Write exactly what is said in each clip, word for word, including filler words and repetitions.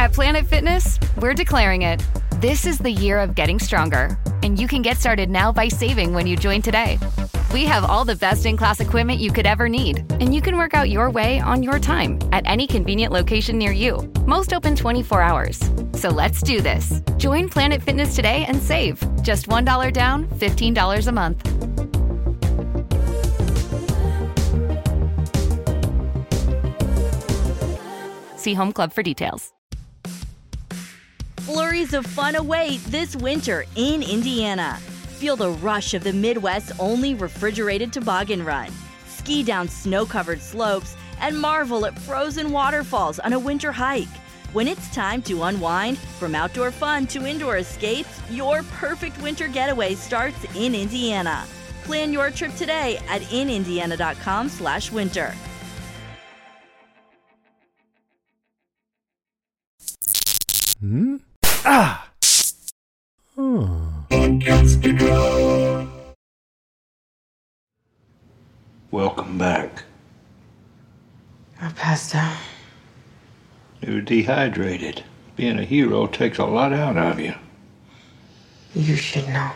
At Planet Fitness, we're declaring it. This is the year of getting stronger, and you can get started now by saving when you join today. We have all the best-in-class equipment you could ever need, and you can work out your way on your time at any convenient location near you. Most open twenty-four hours. So let's do this. Join Planet Fitness today and save. Just one dollar down, fifteen dollars a month. See Home Club for details. Flurries of fun await this winter in Indiana. Feel the rush of the Midwest's only refrigerated toboggan run. Ski down snow-covered slopes and marvel at frozen waterfalls on a winter hike. When it's time to unwind, from outdoor fun to indoor escapes, your perfect winter getaway starts in Indiana. Plan your trip today at inindiana.com slash winter. Hmm? Ah! Oh. Welcome back. I passed out. You were dehydrated. Being a hero takes a lot out of you. You should know.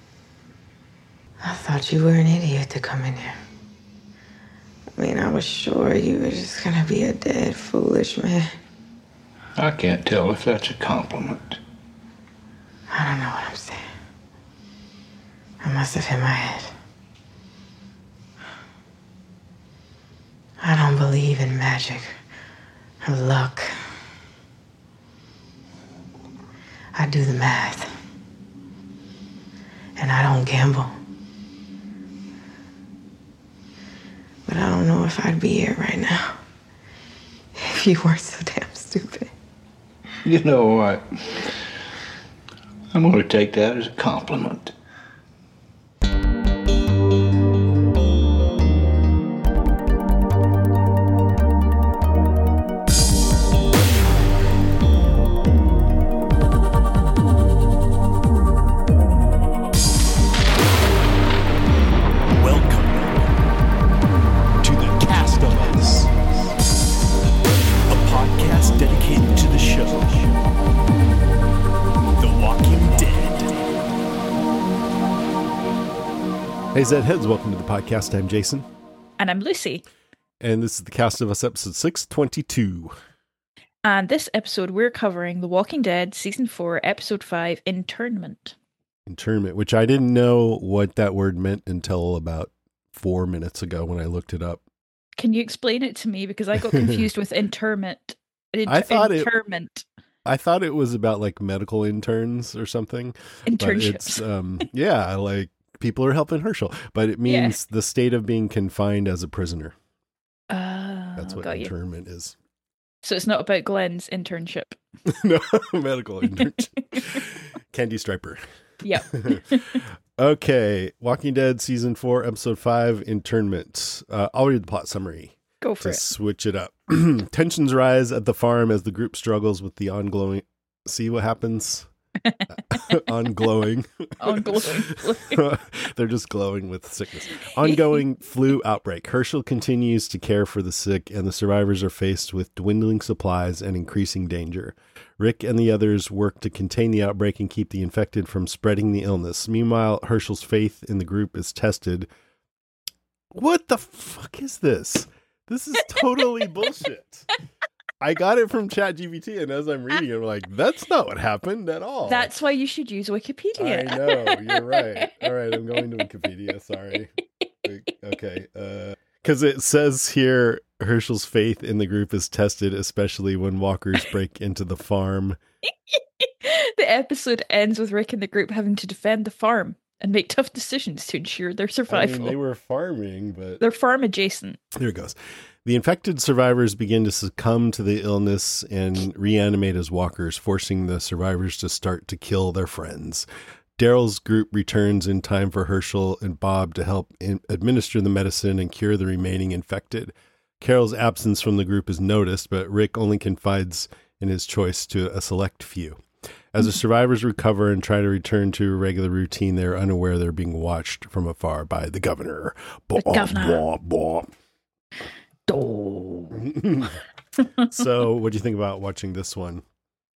I thought you were an idiot to come in here. I mean, I was sure you were just gonna be a dead, foolish man. I can't tell if that's a compliment. I don't know what I'm saying. I must have hit my head. I don't believe in magic or luck. I do the math. And I don't gamble. But I don't know if I'd be here right now if you weren't so damn stupid. You know what? I'm going to take that as a compliment. Hey Zed Heads, welcome to the podcast. I'm Jason. And I'm Lucy. And this is the Cast of Us episode six twenty-two. And this episode we're covering The Walking Dead Season four, Episode five, Internment. Internment, which I didn't know what that word meant until about four minutes ago when I looked it up. Can you explain it to me? Because I got confused with interment. Inter- I thought interment. it... I thought it was about like medical interns or something. Internships. It's, um, yeah, like people are helping Herschel, but it means yeah. the state of being confined as a prisoner. Uh, That's what internment you. is. So it's not about Glenn's internship. No, medical internship. Candy Striper. Yep. Okay, Walking Dead Season four, Episode five, Internment. Uh, I'll read the plot summary. Go for to it. Switch it up. Tensions rise at the farm as the group struggles with the ongoing... See what happens? Onglowing. Onglowing. They're just glowing with sickness. Ongoing flu outbreak. Herschel continues to care for the sick, and the survivors are faced with dwindling supplies and increasing danger. Rick and the others work to contain the outbreak and keep the infected from spreading the illness. Meanwhile, Herschel's faith in the group is tested. What the fuck is this? This is totally bullshit. I got it from ChatGPT, and as I'm reading it, I'm like, that's not what happened at all. That's why you should use Wikipedia. I know, you're right. All right, I'm going to Wikipedia, sorry. Okay, because uh, it says here, Herschel's faith in the group is tested, especially when walkers break into the farm. The episode ends with Rick and the group having to defend the farm and make tough decisions to ensure their survival. I mean, they were farming, but... They're farm adjacent. Here it goes. The infected survivors begin to succumb to the illness and reanimate as walkers, forcing the survivors to start to kill their friends. Daryl's group returns in time for Herschel and Bob to help in- administer the medicine and cure the remaining infected. Carol's absence from the group is noticed, but Rick only confides in his choice to a select few. As the survivors recover and try to return to a regular routine, they're unaware they're being watched from afar by the governor. The Blah, governor. Blah, blah. So, what do you think about watching this one?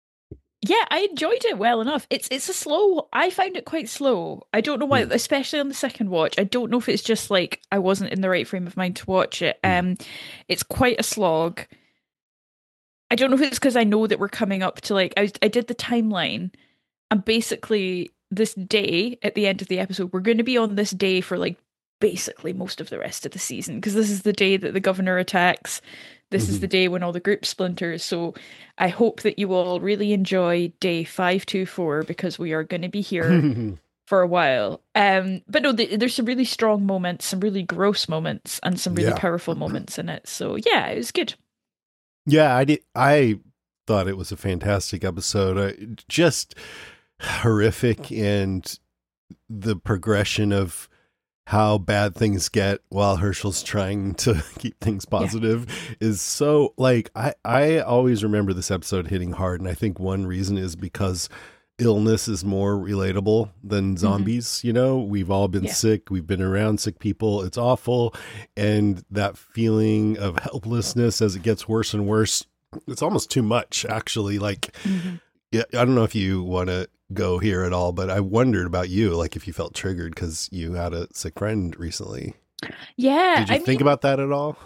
Yeah, I enjoyed it well enough. It's it's a slow. I found it quite slow. I don't know why, Mm. especially on the second watch. I don't know if it's just like I wasn't in the right frame of mind to watch it. Mm. Um, it's quite a slog. I don't know if it's because I know that we're coming up to like I was, I did the timeline, and basically this day at the end of the episode, we're going to be on this day for like basically most of the rest of the season, because this is the day that the governor attacks. This Mm-hmm. is the day when all the group splinters. So I hope that you all really enjoy day five two four, because we are going to be here for a while. Um, but no, th- there's some really strong moments, some really gross moments, and some really Yeah. powerful moments in it. So yeah, it was good. Yeah, I did. I thought it was a fantastic episode. Uh, just horrific, and the progression of how bad things get while Herschel's trying to keep things positive yeah. is so like I I always remember this episode hitting hard, and I think one reason is because illness is more relatable than zombies. Mm-hmm. You know, we've all been yeah. sick. We've been around sick people. It's awful. And that feeling of helplessness as it gets worse and worse, it's almost too much, actually. Like, mm-hmm. yeah, I don't know if you want to go here at all, but I wondered about you, like if you felt triggered because you had a sick friend recently. Yeah. Did you I think mean, about that at all?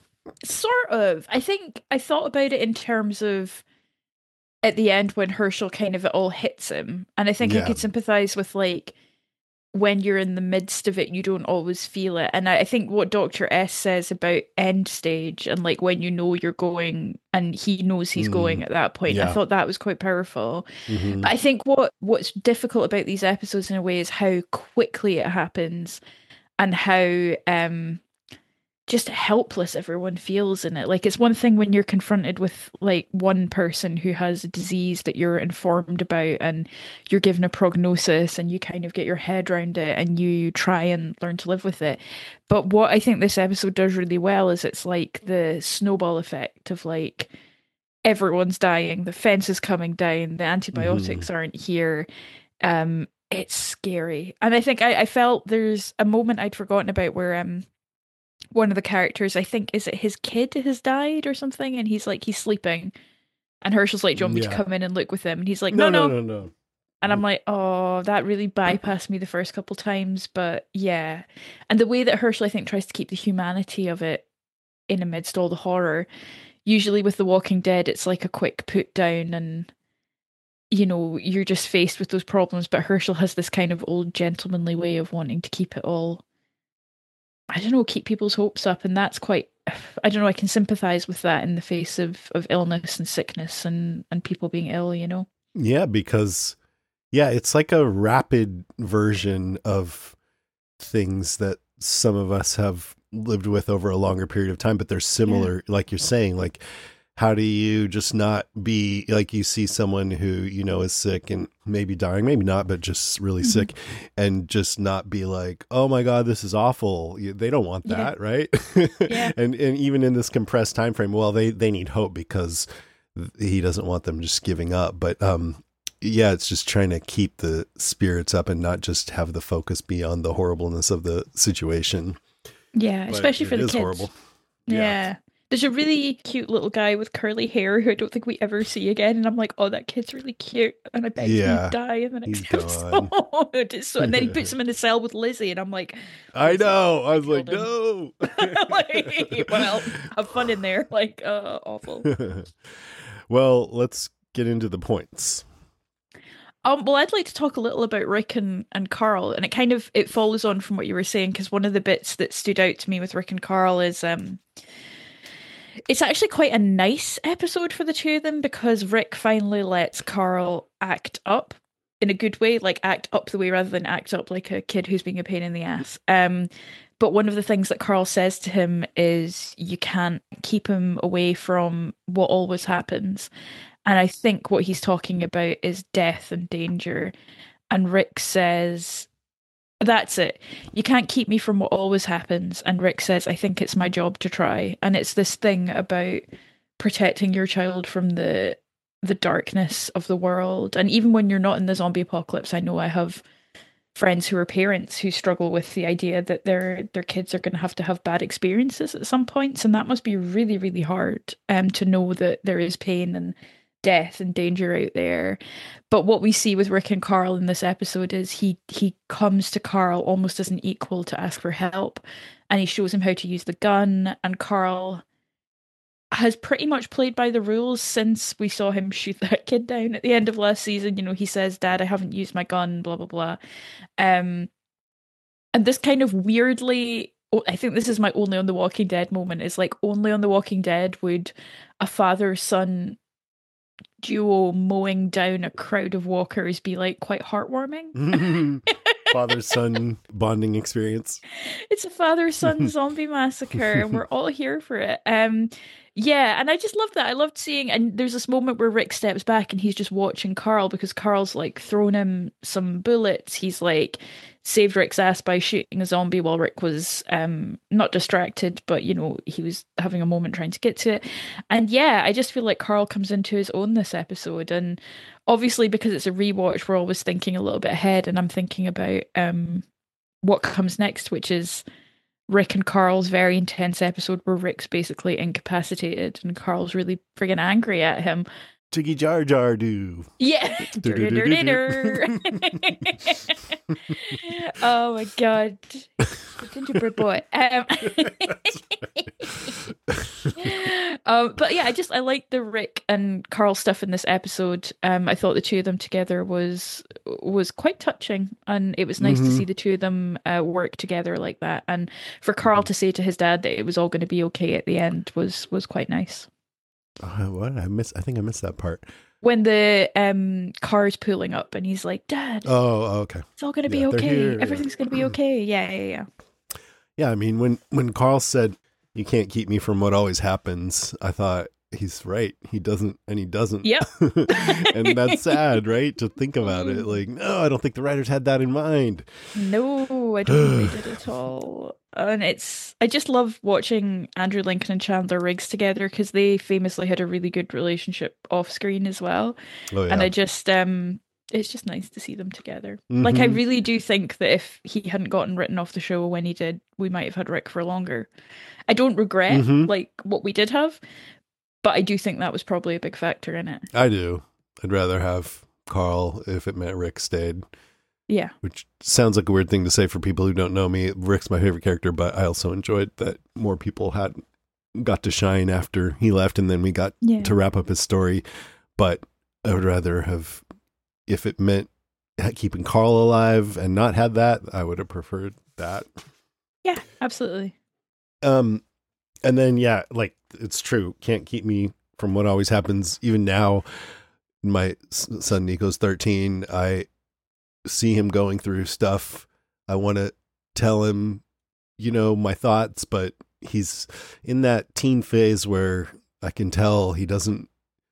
Sort of. I think I thought about it in terms of at the end when Herschel kind of it all hits him. And I think yeah. I could sympathize with like when you're in the midst of it, you don't always feel it. And I, I think what Doctor S says about end stage and like when you know you're going and he knows he's mm. going at that point, yeah. I thought that was quite powerful. Mm-hmm. But I think what what's difficult about these episodes in a way is how quickly it happens and how um just helpless everyone feels in it. Like, it's one thing when you're confronted with like one person who has a disease that you're informed about and you're given a prognosis and you kind of get your head around it and you try and learn to live with it. But what I think this episode does really well is it's like the snowball effect of like everyone's dying, the fence is coming down, the antibiotics mm-hmm. aren't here. Um, it's scary. And I think I, I felt there's a moment I'd forgotten about where um one of the characters, I think, is it his kid has died or something, and he's like, he's sleeping, and Herschel's like, do you want me yeah. to come in and look with him? And he's like, no, no, no, no, no. And I'm like, oh, that really bypassed me the first couple times, but yeah. And the way that Herschel, I think, tries to keep the humanity of it in amidst all the horror, usually with The Walking Dead, it's like a quick put down and, you know, you're just faced with those problems, but Herschel has this kind of old gentlemanly way of wanting to keep it all, I don't know, keep people's hopes up. And that's quite, I don't know, I can sympathize with that in the face of, of illness and sickness and, and people being ill, you know? Yeah, because, yeah, it's like a rapid version of things that some of us have lived with over a longer period of time, but they're similar, yeah. like you're saying, like, how do you just not be like, you see someone who, you know, is sick and maybe dying, maybe not, but just really mm-hmm. sick, and just not be like, oh my God, this is awful. They don't want that. Yeah. Right. yeah. And, and even in this compressed time frame, well, they, they need hope because he doesn't want them just giving up. But, um, yeah, it's just trying to keep the spirits up and not just have the focus be on the horribleness of the situation. Yeah. But especially for the kids. Horrible. Yeah. yeah. There's a really cute little guy with curly hair who I don't think we ever see again. And I'm like, oh, that kid's really cute. And I bet yeah, he'll die in the next episode. so, and then he puts him in the cell with Lizzie. And I'm like, I know. I was like, no. like, well, have fun in there. Like, uh, awful. Well, let's get into the points. Um, well, I'd like to talk a little about Rick and, and Carl. And it kind of, it follows on from what you were saying, because one of the bits that stood out to me with Rick and Carl is, um, it's actually quite a nice episode for the two of them, because Rick finally lets Carl act up in a good way, like act up the way rather than act up like a kid who's being a pain in the ass. Um, but one of the things that Carl says to him is you can't keep him away from what always happens. And I think what he's talking about is death and danger. And Rick says, that's it. You can't keep me from what always happens. And Rick says, I think it's my job to try. And it's this thing about protecting your child from the the darkness of the world. And even when you're not in the zombie apocalypse, I know I have friends who are parents who struggle with the idea that their their kids are going to have to have bad experiences at some points. And that must be really, really hard um, to know that there is pain and death and danger out there. But what we see with Rick and Carl in this episode is he he comes to Carl almost as an equal to ask for help, and he shows him how to use the gun, and Carl has pretty much played by the rules since we saw him shoot that kid down at the end of last season. You know, he says, "Dad, I haven't used my gun," blah, blah, blah. Um, and this kind of weirdly, I think this is my only on The Walking Dead moment, is like only on The Walking Dead would a father-son duo mowing down a crowd of walkers be like quite heartwarming. Father-son bonding experience. It's a father-son zombie massacre, and we're all here for it. Um, yeah, and I just love that. I loved seeing, and there's this moment where Rick steps back and he's just watching Carl because Carl's like thrown him some bullets. He's like saved Rick's ass by shooting a zombie while Rick was um not distracted, but you know, he was having a moment trying to get to it. And yeah, I just feel like Carl comes into his own this episode, and obviously because it's a rewatch, we're always thinking a little bit ahead, and I'm thinking about um what comes next, which is Rick and Carl's very intense episode where Rick's basically incapacitated and Carl's really friggin' angry at him. Jiggy Jar Jar do. Yeah. Oh my god. Gingerbread boy. Um, um, but yeah, I just I like the Rick and Carl stuff in this episode. Um, I thought the two of them together was was quite touching, and it was nice mm-hmm. to see the two of them uh, work together like that. And for Carl to say to his dad that it was all going to be okay at the end was was quite nice. Uh, what I miss? I think I missed that part. When the um car's pulling up and he's like, "Dad, oh, okay, it's all gonna be yeah, okay. Here, Everything's yeah. gonna be okay." Yeah, yeah, yeah. Yeah, I mean, when when Carl said, "You can't keep me from what always happens," I thought he's right. He doesn't, and he doesn't. Yep. And that's sad, right? To think about it. Like, no, I don't think the writers had that in mind. No, I don't think they did at all. And it's, I just love watching Andrew Lincoln and Chandler Riggs together because they famously had a really good relationship off screen as well. Oh, yeah. And I just, um, it's just nice to see them together. Mm-hmm. Like, I really do think that if he hadn't gotten written off the show when he did, we might have had Rick for longer. I don't regret, mm-hmm. like, what we did have, but I do think that was probably a big factor in it. I do. I'd rather have Carl if it meant Rick stayed. Yeah. Which sounds like a weird thing to say for people who don't know me. Rick's my favorite character, but I also enjoyed that more people had got to shine after he left, and then we got yeah. to wrap up his story. But I would rather have, if it meant keeping Carl alive and not had that, I would have preferred that. Yeah, absolutely. Um, and then, yeah, like, it's true. Can't keep me from what always happens. Even now, my son Nico's thirteen. I see him going through stuff. I want to tell him, you know, my thoughts, but he's in that teen phase where I can tell he doesn't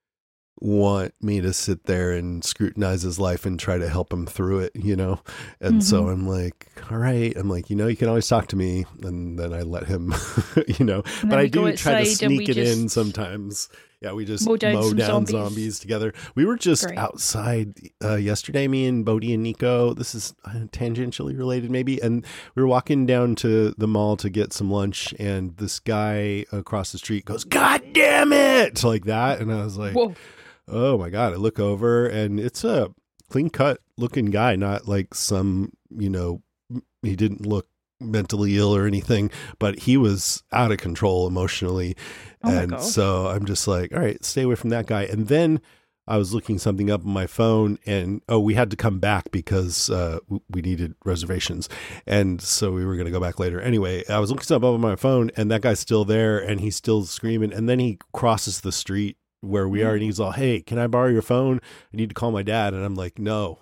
want me to sit there and scrutinize his life and try to help him through it, you know? And mm-hmm. so I'm like, all right. I'm like, you know, you can always talk to me. And then I let him, you know, but I do try to sneak it in sometimes. Yeah, we just mow down, mow down zombies. zombies together. We were just Great. outside uh, yesterday, me and Bodie and Nico. This is uh, tangentially related maybe. And we were walking down to the mall to get some lunch. And this guy across the street goes, "God damn it!" like that. And I was like, whoa. Oh my God. I look over and it's a clean cut looking guy, not like some, you know, he didn't look mentally ill or anything, but he was out of control emotionally. Oh and so I'm just like, all right, stay away from that guy. And then I was looking something up on my phone and, oh, we had to come back because uh, we needed reservations. And so we were going to go back later. Anyway, I was looking something up on my phone and that guy's still there and he's still screaming. And then he crosses the street where we are and he's all, "Hey, can I borrow your phone? I need to call my dad." And I'm like, "No."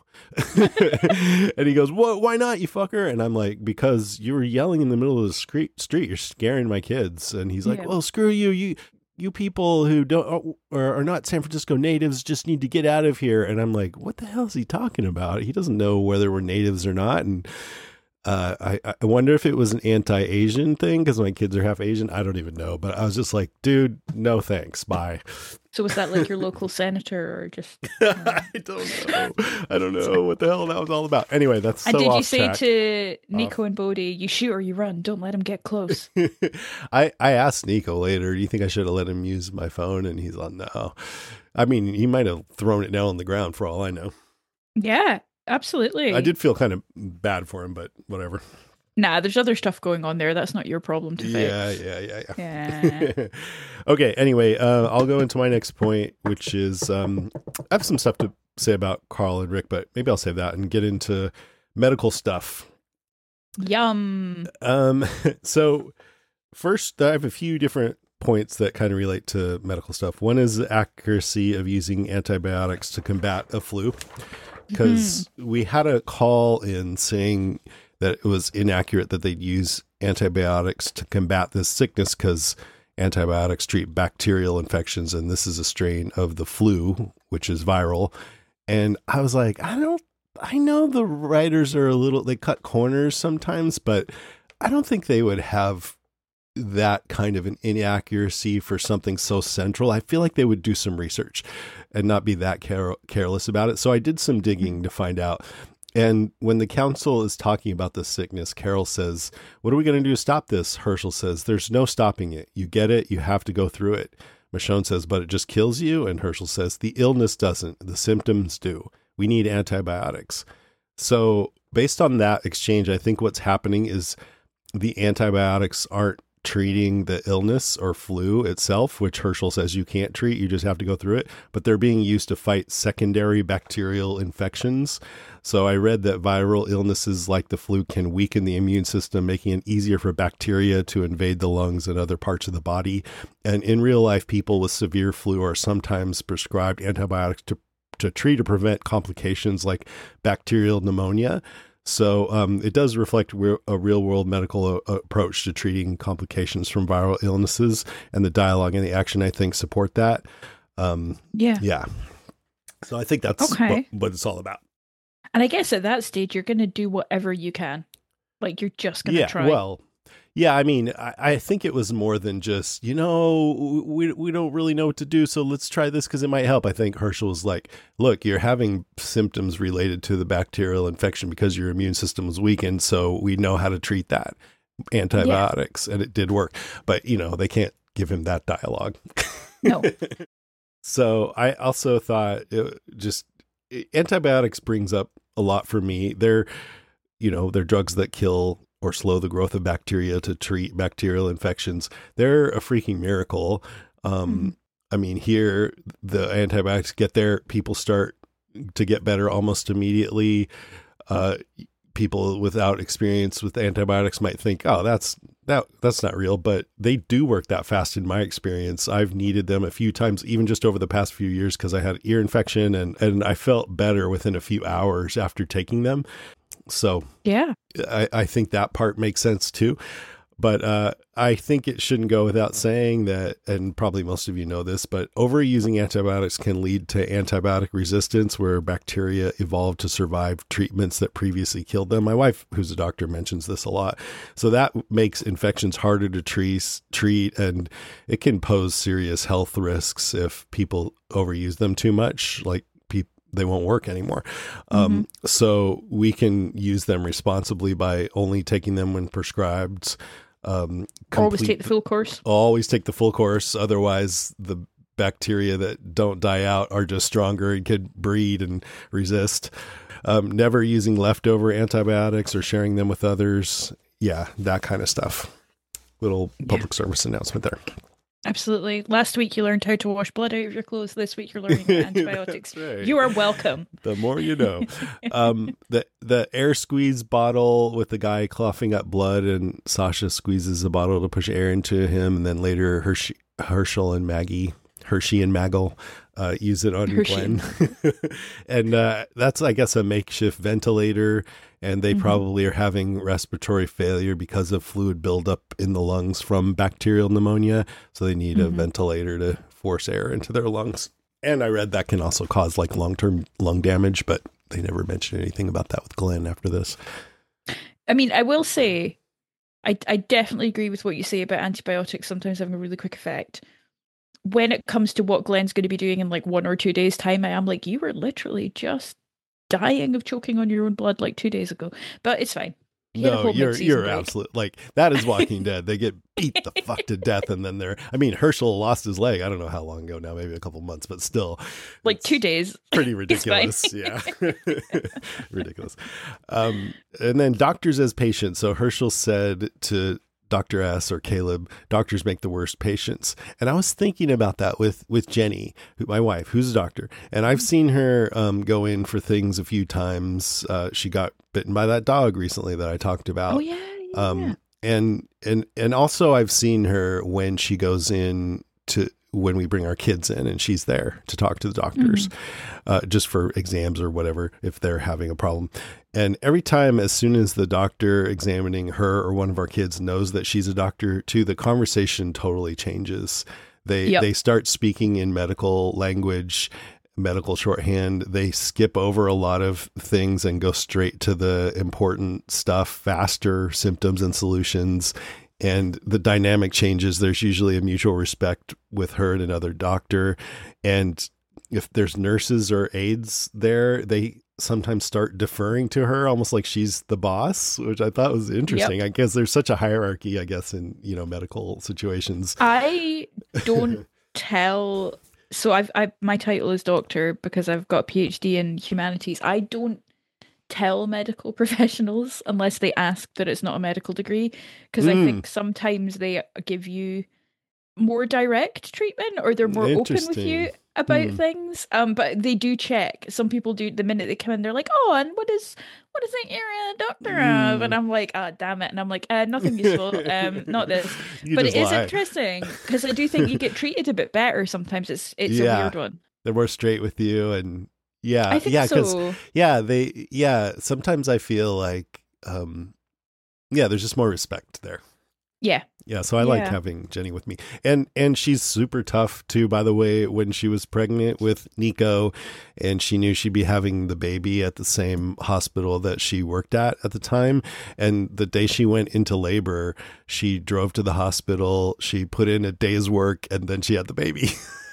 And he goes, "What? Why not, you fucker?" And I'm like, "Because you were yelling in the middle of the street, street. You're scaring my kids." And he's like, yeah. "Well, screw you. You you people who don't or are not San Francisco natives just need to get out of here." And I'm like, "What the hell is he talking about? He doesn't know whether we're natives or not." And Uh, I, I wonder if it was an anti-Asian thing because my kids are half Asian. I don't even know. But I was just like, dude, no thanks. Bye. So was that like your local senator or just? I don't know. I don't know what the hell that was all about. Anyway, that's so And did you off say track. to Nico Off. and Bodhi, you shoot or you run? Don't let him get close. I, I asked Nico later, do you think I should have let him use my phone? And he's like, no. I mean, he might have thrown it down on the ground for all I know. Yeah, absolutely. I did feel kind of bad for him, but whatever. Nah, there's other stuff going on there. That's not your problem to Yeah, fix. yeah, yeah, Yeah. yeah. Okay, anyway, uh, I'll go into my next point, which is um, I have some stuff to say about Carl and Rick, but maybe I'll save that and get into medical stuff. Yum. Um, so first, I have a few different points that kind of relate to medical stuff. One is the accuracy of using antibiotics to combat a flu, because mm-hmm. we had a call in saying that it was inaccurate that they'd use antibiotics to combat this sickness because antibiotics treat bacterial infections, and this is a strain of the flu, which is viral. And I was like, I don't, I know the writers are a little, they cut corners sometimes, but I don't think they would have that kind of an inaccuracy for something so central. I feel like they would do some research and not be that care- careless about it. So I did some digging to find out. And when the council is talking about this sickness, Carol says, what are we going to do to stop this? Herschel says, there's no stopping it. You get it. You have to go through it. Michonne says, but it just kills you. And Herschel says, the illness doesn't. The symptoms do. We need antibiotics. So based on that exchange, I think what's happening is the antibiotics aren't treating the illness or flu itself, which Herschel says you can't treat, you just have to go through it, but they're being used to fight secondary bacterial infections. So I read that viral illnesses like the flu can weaken the immune system, making it easier for bacteria to invade the lungs and other parts of the body. And in real life, people with severe flu are sometimes prescribed antibiotics to, to treat or prevent complications like bacterial pneumonia. So um, it does reflect re- a real-world medical uh, approach to treating complications from viral illnesses, and the dialogue and the action, I think, support that. Um, yeah. Yeah. So I think that's okay. what, what it's all about. And I guess at that stage, you're going to do whatever you can. Like, you're just going to yeah, try. Well, yeah, I mean, I, I think it was more than just, you know, we we don't really know what to do, so let's try this because it might help. I think Herschel was like, look, you're having symptoms related to the bacterial infection because your immune system was weakened, so we know how to treat that. Antibiotics, yeah. And it did work. But, you know, they can't give him that dialogue. No. So I also thought it just antibiotics brings up a lot for me. They're, you know, they're drugs that kill or slow the growth of bacteria to treat bacterial infections. They're a freaking miracle. Um, mm-hmm. I mean, here, the antibiotics get there, people start to get better almost immediately. Uh, people without experience with antibiotics might think, oh, that's that that's not real, but they do work that fast in my experience. I've needed them a few times, even just over the past few years, because I had ear infection and, and I felt better within a few hours after taking them. So yeah, I, I think that part makes sense too. But uh, I think it shouldn't go without saying that, and probably most of you know this, but overusing antibiotics can lead to antibiotic resistance, where bacteria evolved to survive treatments that previously killed them. My wife, who's a doctor, mentions this a lot. So that makes infections harder to treat, treat, and it can pose serious health risks if people overuse them too much, like they won't work anymore. Mm-hmm. Um, so we can use them responsibly by only taking them when prescribed. Um, complete, always take the full course. Always take the full course. Otherwise, the bacteria that don't die out are just stronger and could breed and resist. Um, never using leftover antibiotics or sharing them with others. Yeah, that kind of stuff. Little public yeah. service announcement there. Absolutely. Last week you learned how to wash blood out of your clothes. This week you're learning antibiotics. Right. You are welcome. The more you know. um, the the air squeeze bottle with the guy coughing up blood, and Sasha squeezes the bottle to push air into him, and then later Hershey, Herschel and Maggie, Hershey and Maggle uh, use it on Hershey. Glenn. And uh, that's, I guess, a makeshift ventilator. And they mm-hmm. probably are having respiratory failure because of fluid buildup in the lungs from bacterial pneumonia. So they need mm-hmm. a ventilator to force air into their lungs. And I read that can also cause like long-term lung damage, but they never mentioned anything about that with Glenn after this. I mean, I will say, I, I definitely agree with what you say about antibiotics sometimes having a really quick effect. When it comes to what Glenn's going to be doing in like one or two days' time, I am like, you were literally just dying of choking on your own blood like two days ago. But it's fine. No, you're you're absolute like that is Walking Dead. They get beat the fuck to death, and then they're. I mean, Herschel lost his leg. I don't know how long ago now, maybe a couple months, but still, like two days. Pretty ridiculous. Yeah, ridiculous. Um, and then doctors as patients. So Herschel said to Doctor S or Caleb, doctors make the worst patients. And I was thinking about that with, with Jenny, who, my wife, who's a doctor. And I've seen her um, go in for things a few times. Uh, she got bitten by that dog recently that I talked about. Oh, yeah. yeah. Um, and, and, and also I've seen her when she goes in to, when we bring our kids in and she's there to talk to the doctors, mm-hmm. uh, just for exams or whatever, if they're having a problem. And every time, as soon as the doctor examining her or one of our kids knows that she's a doctor too, the conversation totally changes. They, yep. they start speaking in medical language, medical shorthand. They skip over a lot of things and go straight to the important stuff, faster, symptoms and solutions. And the dynamic changes. There's usually a mutual respect with her and another doctor. And if there's nurses or aides there, they sometimes start deferring to her almost like she's the boss, which I thought was interesting. Yep. I guess there's such a hierarchy, I guess, in, you know, medical situations. I don't tell. So I've, I, my title is doctor because I've got a PhD in humanities. I don't tell medical professionals unless they ask that it's not a medical degree, because mm. I think sometimes they give you more direct treatment or they're more open with you about mm. things. Um, but they do check. Some people do, the minute they come in, they're like, "Oh, and what is what is it you're a doctor mm. of?" And I'm like, "Ah, oh, damn it!" And I'm like, uh, "Nothing useful. um, not this." But it lie. is interesting because I do think you get treated a bit better sometimes. It's it's yeah. a weird one. They're more straight with you and. Yeah, I think yeah, because so. yeah, they yeah. Sometimes I feel like, um, yeah, there's just more respect there. Yeah, yeah. So I yeah. liked having Jenny with me, and and she's super tough too. By the way, when she was pregnant with Nico, and she knew she'd be having the baby at the same hospital that she worked at at the time, and the day she went into labor, she drove to the hospital. She put in a day's work, and then she had the baby.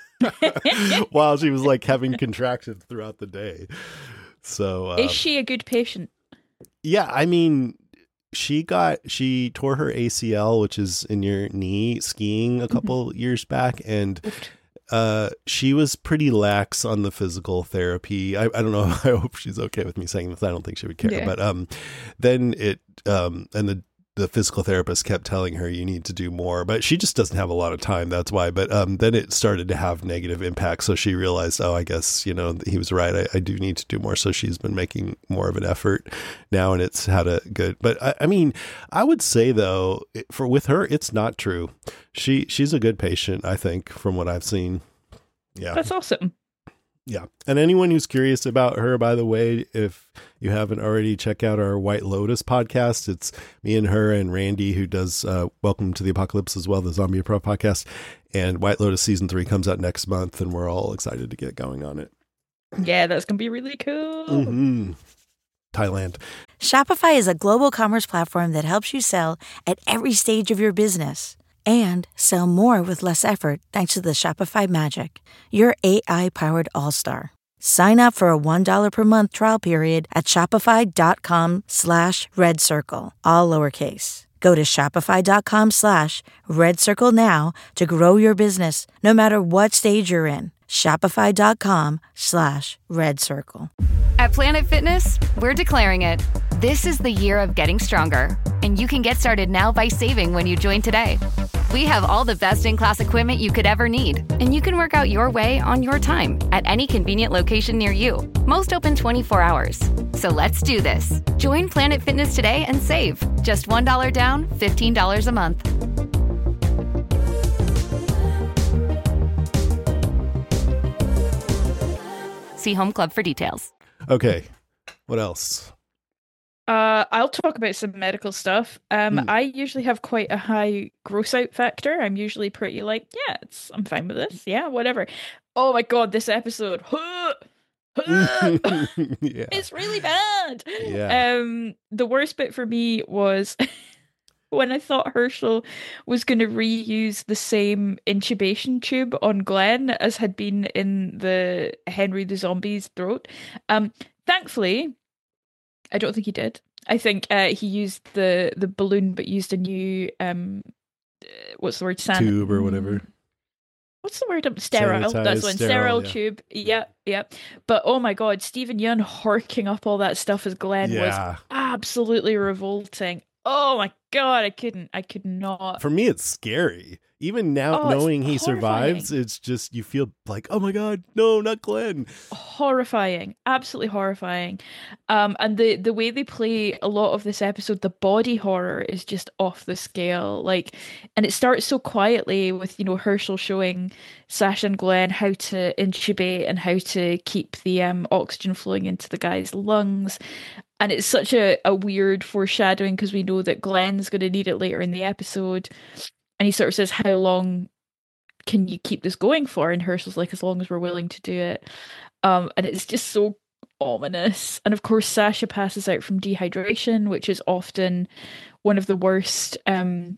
While she was like having contractions throughout the day. So uh, is she a good patient? Yeah, I mean, she got she tore her A C L, which is in your knee, skiing a couple mm-hmm. years back, and uh, she was pretty lax on the physical therapy. I, I don't know. I hope she's okay with me saying this. I don't think she would care. Yeah. But um, then it um, and the. The physical therapist kept telling her you need to do more, but she just doesn't have a lot of time. That's why. But um, then it started to have negative impact. So she realized, oh, I guess, you know, he was right. I, I do need to do more. So she's been making more of an effort now, and it's had a good, but I, I mean, I would say though, for with her, it's not true. She, she's a good patient, I think, from what I've seen. Yeah. That's awesome. Yeah. And anyone who's curious about her, by the way, if you haven't already, check out our White Lotus podcast. It's me and her and Randy, who does uh, Welcome to the Apocalypse as well, the Zombie Pro podcast. And White Lotus season three comes out next month, and we're all excited to get going on it. Yeah, that's going to be really cool. Mm-hmm. Thailand. Shopify is a global commerce platform that helps you sell at every stage of your business. And sell more with less effort thanks to the Shopify Magic, your A I-powered all-star. Sign up for a one dollar per month trial period at shopify.com slash red circle, all lowercase. Go to shopify.com slash red circle now to grow your business, no matter what stage you're in. Shopify.com slash red circle. At Planet Fitness, we're declaring it. This is the year of getting stronger, and you can get started now by saving when you join today. We have all the best in-class equipment you could ever need, and you can work out your way on your time at any convenient location near you. Most open twenty-four hours. So let's do this. Join Planet Fitness today and save. Just one dollar down, fifteen dollars a month. See Home Club for details. Okay. What else? Uh, I'll talk about some medical stuff. Um, mm. I usually have quite a high gross out factor. I'm usually pretty like, yeah, it's, I'm fine with this. Yeah, whatever. Oh my God, this episode. yeah. It's really bad. Yeah. Um, the worst bit for me was when I thought Herschel was going to reuse the same intubation tube on Glenn as had been in the Henry the Zombie's throat. Um, thankfully, I don't think he did. I think uh, he used the the balloon, but used a new um, what's the word? San- tube or whatever. What's the word? Sterile. Sanitized, That's one. sterile, Sterile yeah. tube. Yeah, yeah. But oh my God, Stephen Yeun horking up all that stuff as Glenn Yeah. was absolutely revolting. Oh my God, I couldn't. I could not. For me, it's scary. Even now, Oh, knowing he it's survives, horrifying. it's just, you feel like, oh my God, no, not Glenn. Horrifying, absolutely horrifying. Um, and the the way they play a lot of this episode, the body horror is just off the scale. Like, and it starts so quietly with, you know, Herschel showing Sasha and Glenn how to intubate and how to keep the um oxygen flowing into the guy's lungs. And it's such a, a weird foreshadowing because we know that Glenn's going to need it later in the episode. And he sort of says, how long can you keep this going for? And Herschel's like, as long as we're willing to do it. Um, and it's just so ominous. And of course, Sasha passes out from dehydration, which is often one of the worst um,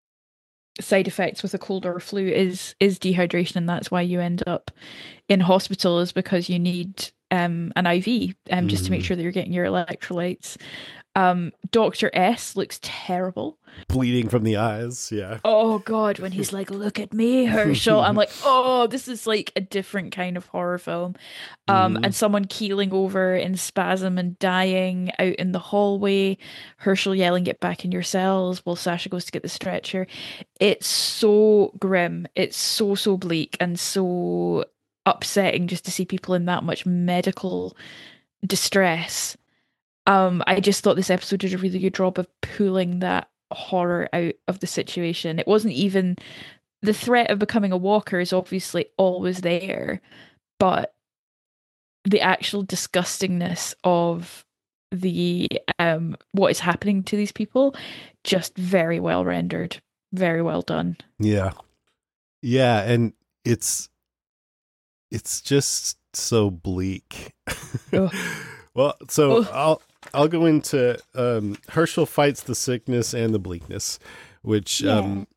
side effects with a cold or a flu is is dehydration. And that's why you end up in hospital, is because you need um, an I V um, just mm. to make sure that you're getting your electrolytes. Um, Doctor S looks terrible. Bleeding from the eyes, yeah. Oh God, when he's like, look at me, Herschel. I'm like, oh, this is like a different kind of horror film. Um, mm. And someone keeling over in spasm and dying out in the hallway. Herschel yelling, get back in your cells while Sasha goes to get the stretcher. It's so grim. It's so, so bleak and so upsetting just to see people in that much medical distress. Um, I just thought this episode did a really good job of pulling that horror out of the situation. It wasn't even the threat of becoming a walker is obviously always there, but the actual disgustingness of the um what is happening to these people, just very well rendered, very well done. Yeah, yeah, and it's it's just so bleak. Well, so oh. I'll I'll go into um, Herschel fights the sickness and the bleakness, which yeah. um,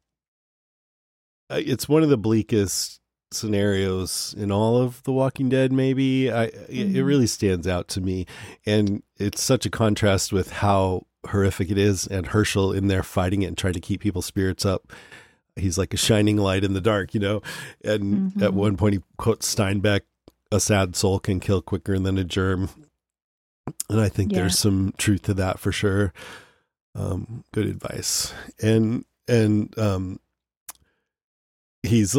it's one of the bleakest scenarios in all of The Walking Dead. Maybe I mm-hmm. it really stands out to me, and it's such a contrast with how horrific it is, and Herschel in there fighting it and trying to keep people's spirits up. He's like a shining light in the dark, you know. And mm-hmm. at one point he quotes Steinbeck, "A sad soul can kill quicker than a germ." And I think yeah. there's some truth to that for sure. Um, good advice. And, and, um, he's,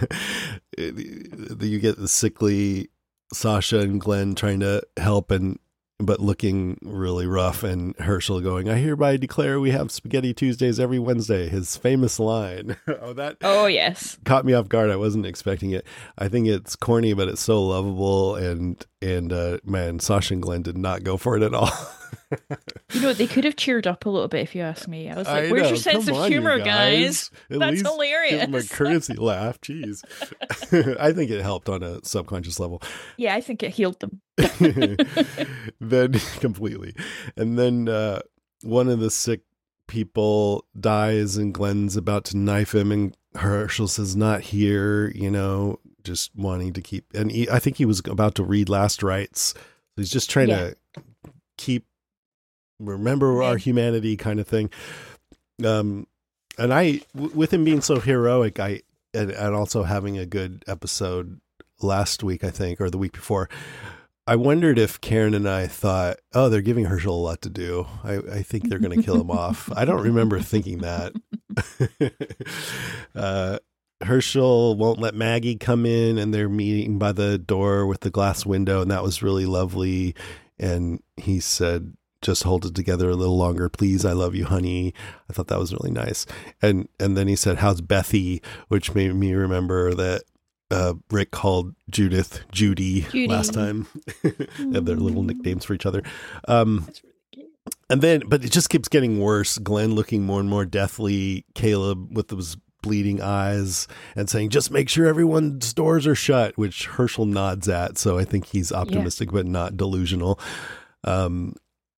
you get the sickly Sasha and Glenn trying to help and, but looking really rough, and Herschel going, "I hereby declare we have Spaghetti Tuesdays every Wednesday." His famous line. oh, that Oh, yes. Caught me off guard. I wasn't expecting it. I think it's corny, but it's so lovable. And, and, uh, man, Sasha and Glenn did not go for it at all. You know, they could have cheered up a little bit if you ask me. I was like, I where's know. your sense Come of on, humor, guys? guys? That's hilarious. Give them a courtesy laugh. Jeez. I think it helped on a subconscious level. Yeah, I think it healed them. Then completely. And then uh, one of the sick people dies, and Glenn's about to knife him, and Herschel says, "Not here," you know, just wanting to keep, and he, I think he was about to read last rites. So he's just trying yeah. to keep, remember our humanity kind of thing. Um, and I, w- with him being so heroic, I, and, and also having a good episode last week, I think, or the week before, I wondered if Karen and I thought, oh, they're giving Herschel a lot to do. I, I think they're going to kill him off. I don't remember thinking that. uh, Herschel won't let Maggie come in, and they're meeting by the door with the glass window, and that was really lovely. And he said, "Just hold it together a little longer, please. I love you, honey." I thought that was really nice. And and then he said, "How's Bethy?" which made me remember that uh, Rick called Judith Judy, Judy. last time. They have their little nicknames for each other. Um, That's really cute. And then, but it just keeps getting worse. Glenn looking more and more deathly. Caleb with those bleeding eyes and saying, just make sure everyone's doors are shut, which Herschel nods at. So I think he's optimistic, yeah. but not delusional. Um,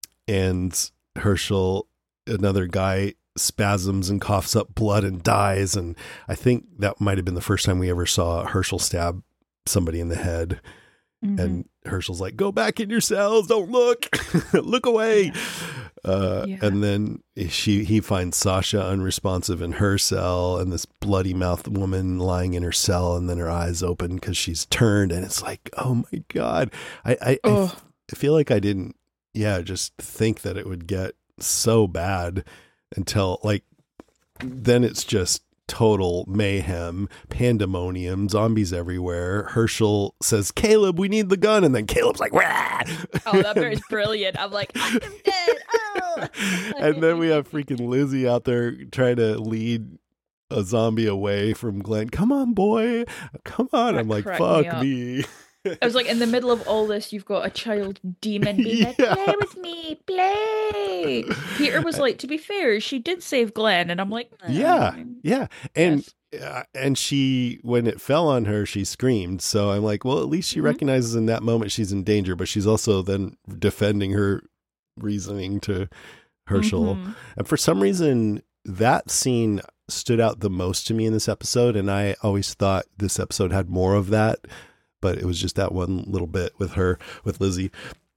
and Herschel, another guy, spasms and coughs up blood and dies. And I think that might have been the first time we ever saw Herschel stab somebody in the head. Mm-hmm. And Herschel's like, go back in your cells. Don't look, look away. Yeah. Uh, yeah. And then she, he finds Sasha unresponsive in her cell, and this bloody mouthed woman lying in her cell, and then her eyes open because she's turned, and it's like, oh my God. I, I, oh. I feel like I didn't, yeah, just think that it would get so bad until like, then it's just total mayhem, pandemonium, zombies everywhere. Herschel says, Caleb, we need the gun. And then Caleb's like, wah! Oh, that part's brilliant. I'm like, I'm dead. Oh. And then we have freaking Lizzie out there trying to lead a zombie away from Glenn. Come on, boy. Come on. That I'm like, fuck me. me. I was like, in the middle of all this, you've got a child demon being like, yeah. play with me, play. Peter was like, to be fair, she did save Glenn. And I'm like, eh. yeah, yeah. And yes. uh, and she, when it fell on her, she screamed. So I'm like, well, at least she mm-hmm. recognizes in that moment she's in danger, but she's also then defending her reasoning to Herschel. Mm-hmm. And for some reason, that scene stood out the most to me in this episode. And I always thought this episode had more of that. But it was just that one little bit with her, with Lizzie.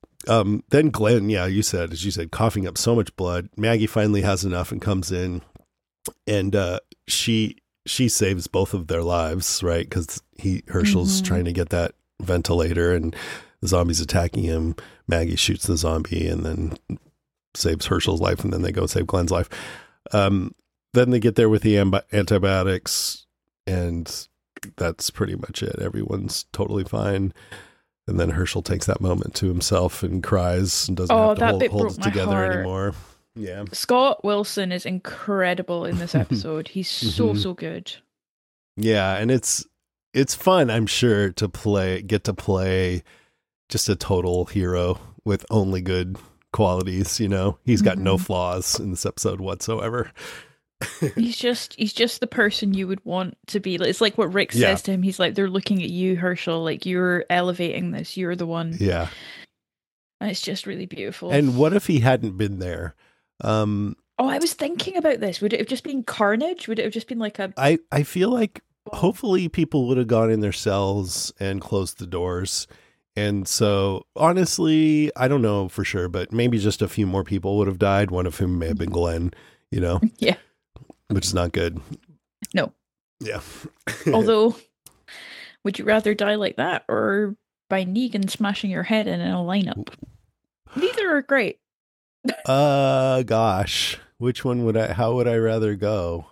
Um, then Glenn, yeah, you said, as you said, coughing up so much blood. Maggie finally has enough and comes in, and uh, she she saves both of their lives, right? Because he Herschel's mm-hmm. trying to get that ventilator, and the zombie's attacking him. Maggie shoots the zombie, and then saves Herschel's life, and then they go save Glenn's life. Um, then they get there with the amb- antibiotics, and that's pretty much it. Everyone's totally fine. And then Herschel takes that moment to himself and cries and doesn't oh, have to hold, hold it together heart. anymore. Yeah. Scott Wilson is incredible in this episode. He's so, mm-hmm. so good. Yeah. And it's, it's fun, I'm sure, to play, get to play just a total hero with only good qualities. You know, he's got mm-hmm. no flaws in this episode whatsoever. he's just he's just the person you would want to be. It's like what Rick yeah. says to him. He's like, they're looking at you, Herschel, like you're elevating this, you're the one. Yeah. And it's just really beautiful. And what if he hadn't been there? Um oh, I was thinking about this. Would it have just been carnage? Would it have just been like a I, I feel like hopefully people would have gone in their cells and closed the doors. And so honestly, I don't know for sure, but maybe just a few more people would have died, one of whom may have been Glenn, you know? Yeah. Which is not good. No. Yeah. Although, would you rather die like that or by Negan smashing your head in a lineup? Neither are great. uh, gosh, which one would I? How would I rather go?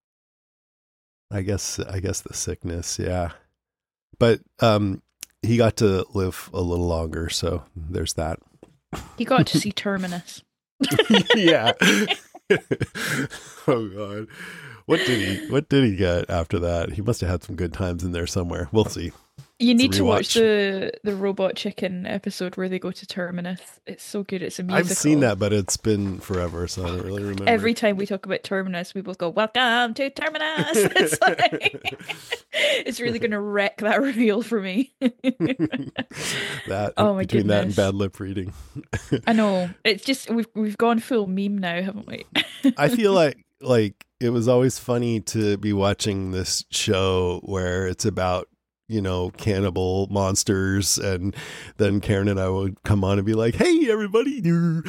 I guess. I guess the sickness. Yeah. But um, he got to live a little longer, so there's that. He got to see Terminus. Yeah. Oh God, what did he? What did he get after that? He must have had some good times in there somewhere. We'll see. You need to watch the the Robot Chicken episode where they go to Terminus. It's so good. It's a musical. I've seen that, but it's been forever, so I don't really remember. Every time we talk about Terminus, we both go, "Welcome to Terminus." It's like, it's really going to wreck that reveal for me. That oh my between goodness. that and bad lip reading. I know. It's just we've we've gone full meme now, haven't we? I feel like like it was always funny to be watching this show where it's about, you know, cannibal monsters, and then Karen and I would come on and be like, hey everybody, you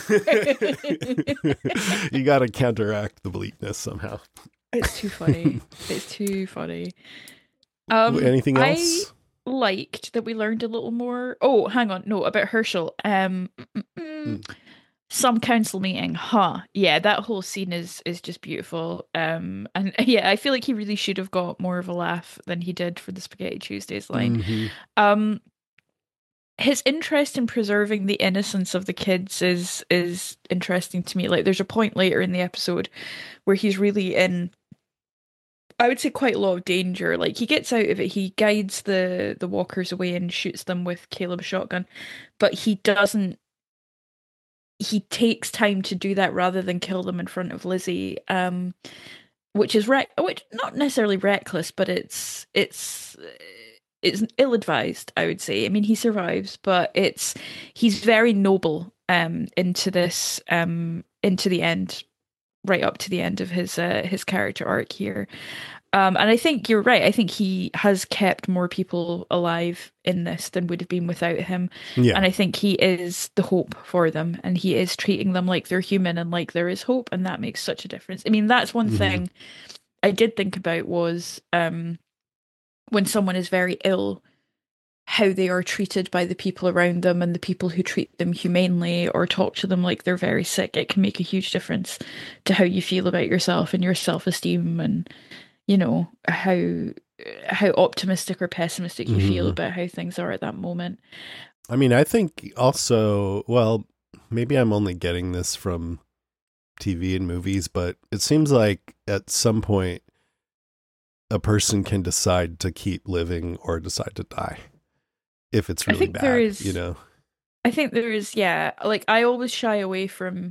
got to counteract the bleakness somehow. It's too funny. It's too funny. Um anything else? I liked that we learned a little more. Oh, hang on, no, about Herschel. Um mm. Some council meeting, huh? Yeah, that whole scene is is just beautiful. Um, and yeah, I feel like he really should have got more of a laugh than he did for the Spaghetti Tuesdays line. Mm-hmm. Um, his interest in preserving the innocence of the kids is is interesting to me. Like, there's a point later in the episode where he's really in, I would say, quite a lot of danger. Like, he gets out of it, he guides the the walkers away and shoots them with Caleb's shotgun, but he doesn't. He takes time to do that rather than kill them in front of Lizzie. Um, which is rec- which not necessarily reckless, but it's it's it's ill-advised, I would say. I mean, he survives, but it's he's very noble um, into this um, into the end, right up to the end of his uh, his character arc here. Um, and I think you're right. I think he has kept more people alive in this than would have been without him. Yeah. And I think he is the hope for them, and he is treating them like they're human and like there is hope, and that makes such a difference. I mean, that's one mm-hmm. thing I did think about was um, when someone is very ill, how they are treated by the people around them and the people who treat them humanely or talk to them like they're very sick. It can make a huge difference to how you feel about yourself and your self-esteem, and you know, how how optimistic or pessimistic you mm-hmm. feel about how things are at that moment. I mean, I think also, well, maybe I'm only getting this from T V and movies, but it seems like at some point a person can decide to keep living or decide to die if it's really I think bad, there is, you know? I think there is, yeah. Like, I always shy away from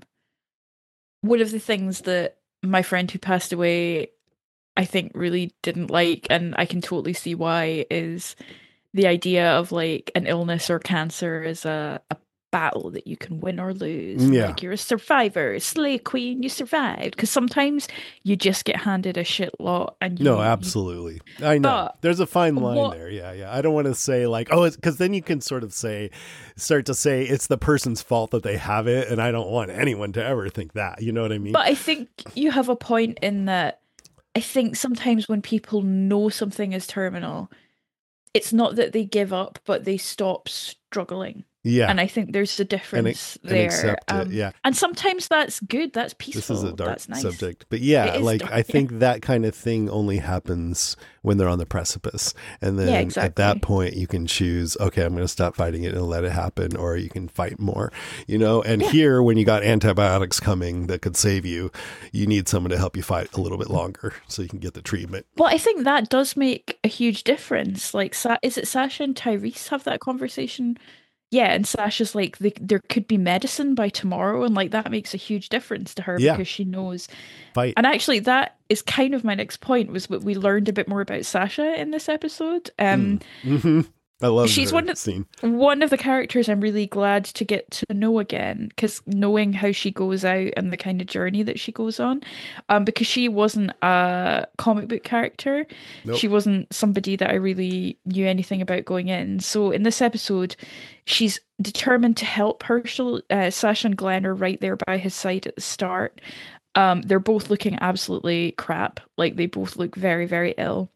one of the things that my friend who passed away I think really didn't like, and I can totally see why, is the idea of like an illness or cancer is a, a battle that you can win or lose. Yeah. Like, you're a survivor, slay queen, you survived. Because sometimes you just get handed a shit lot. And you, no, absolutely. You, I know. But there's a fine line what, there. Yeah, yeah. I don't want to say like, oh, because then you can sort of say, start to say it's the person's fault that they have it. And I don't want anyone to ever think that. You know what I mean? But I think you have a point in that. I think sometimes when people know something is terminal, it's not that they give up, but they stop struggling. Yeah. And I think there's a difference and, it, there. And accept um, it, yeah. And sometimes that's good. That's peaceful. This is a dark that's nice. subject. But yeah, like dark, I think yeah. that kind of thing only happens when they're on the precipice. And then yeah, exactly. at that point you can choose, okay, I'm going to stop fighting it and let it happen, or you can fight more, you know? And yeah. here, when you got antibiotics coming that could save you, you need someone to help you fight a little bit longer so you can get the treatment. Well, I think that does make a huge difference. Like, is it Sasha and Tyrese have that conversation? Yeah, and Sasha's like, the, there could be medicine by tomorrow, and like that makes a huge difference to her yeah. because she knows. Fight. And actually, that is kind of my next point, was what we learned a bit more about Sasha in this episode. Um, mm. mm-hmm. I love she's her one of, scene. One of the characters I'm really glad to get to know again, because knowing how she goes out and the kind of journey that she goes on, um, because she wasn't a comic book character. Nope. She wasn't somebody that I really knew anything about going in. So in this episode, she's determined to help Herschel. Uh, Sasha and Glenn are right there by his side at the start. Um, they're both looking absolutely crap. Like, they both look very, very ill.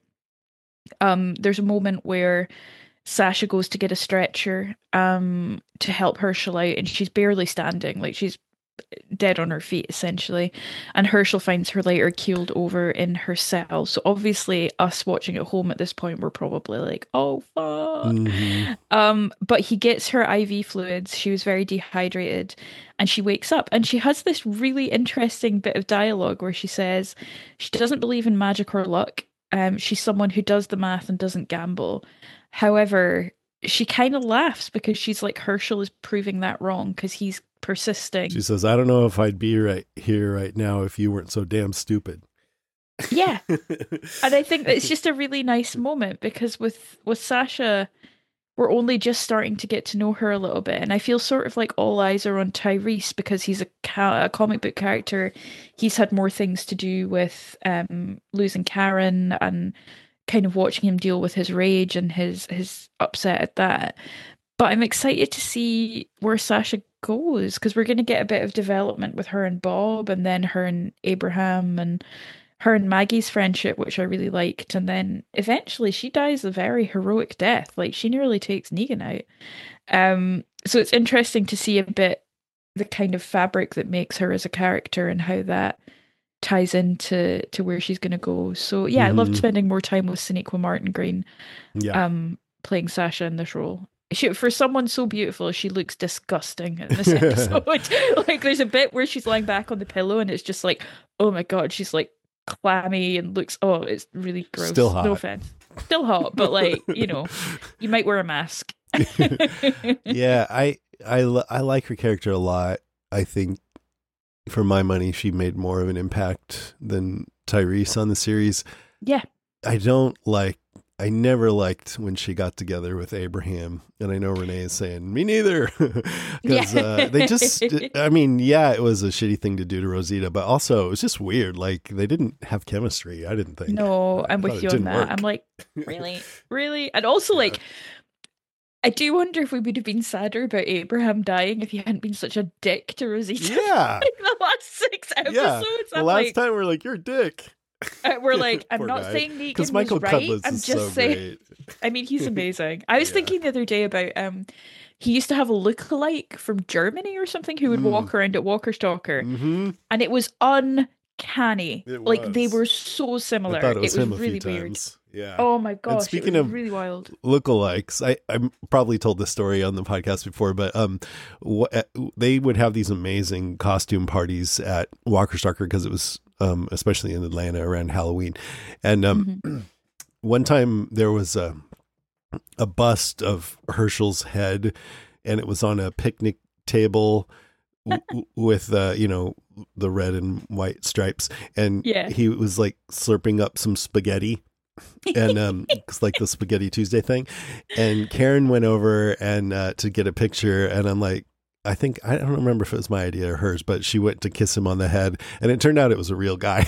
Um, there's a moment where Sasha goes to get a stretcher um, to help Herschel out, and she's barely standing. Like, she's dead on her feet, essentially. And Herschel finds her later keeled over in her cell. So obviously, us watching at home at this point, we're probably like, oh, fuck. Mm-hmm. Um, but he gets her I V fluids. She was very dehydrated. And she wakes up, and she has this really interesting bit of dialogue where she says she doesn't believe in magic or luck. Um, she's someone who does the math and doesn't gamble. However, she kind of laughs because she's like, Herschel is proving that wrong because he's persisting. She says, I don't know if I'd be right here right now if you weren't so damn stupid. Yeah. And I think it's just a really nice moment because with, with Sasha, we're only just starting to get to know her a little bit. And I feel sort of like all eyes are on Tyrese because he's a, ca- a comic book character. He's had more things to do with um, losing Karen and kind of watching him deal with his rage and his his upset at that. But I'm excited to see where Sasha goes, because we're going to get a bit of development with her and Bob, and then her and Abraham, and her and Maggie's friendship, which I really liked. And then eventually she dies a very heroic death. Like, she nearly takes Negan out. Um, so it's interesting to see a bit the kind of fabric that makes her as a character and how that ties into to where she's going to go. So yeah, mm-hmm. I loved spending more time with Sonequa Martin Green, yeah. um, playing Sasha in this role. She, for someone so beautiful, she looks disgusting in this episode. Like, there's a bit where she's lying back on the pillow, and it's just like, oh my god, she's like clammy and looks, oh, it's really gross. Still hot. No offense. Still hot, but like, you know, you might wear a mask. Yeah, I I I like her character a lot. I think, for my money, she made more of an impact than Tyrese on the series. Yeah. I don't like, I never liked when she got together with Abraham. And I know Renee is saying, me neither. Because Yeah. uh, they just, I mean, yeah, it was a shitty thing to do to Rosita, but also it was just weird. Like they didn't have chemistry, I didn't think. No, I'm I with you on that. work. I'm like, really? Really? And also, Yeah. like, I do wonder if we would have been sadder about Abraham dying if he hadn't been such a dick to Rosita. Yeah. Like the last six episodes. Yeah. The I'm last like, time we're like, you're a dick. uh, we're like, I'm Poor not guy. saying Negan Because was Michael right. Cudlitz I'm is just so saying. great. I mean, he's amazing. I was Yeah. thinking the other day about um, he used to have a lookalike from Germany or something who would Mm. walk around at Walker Stalker, Mm-hmm. and it was uncanny. It Like they was. were so similar. I thought it was, him a really few weird. times. Yeah. Oh my gosh! speaking it was of- really wild. Lookalikes, I I probably told this story on the podcast before, but um, wh- they would have these amazing costume parties at Walker Stalker because it was um, especially in Atlanta around Halloween, and um, Mm-hmm. one time there was a a bust of Herschel's head, and it was on a picnic table w- w- with uh, you know, the red and white stripes, and Yeah. he was like slurping up some spaghetti. And um it's like the Spaghetti Tuesday thing, and Karen went over and uh to get a picture, and I'm like, I think I don't remember if it was my idea or hers, but she went to kiss him on the head, and it turned out it was a real guy.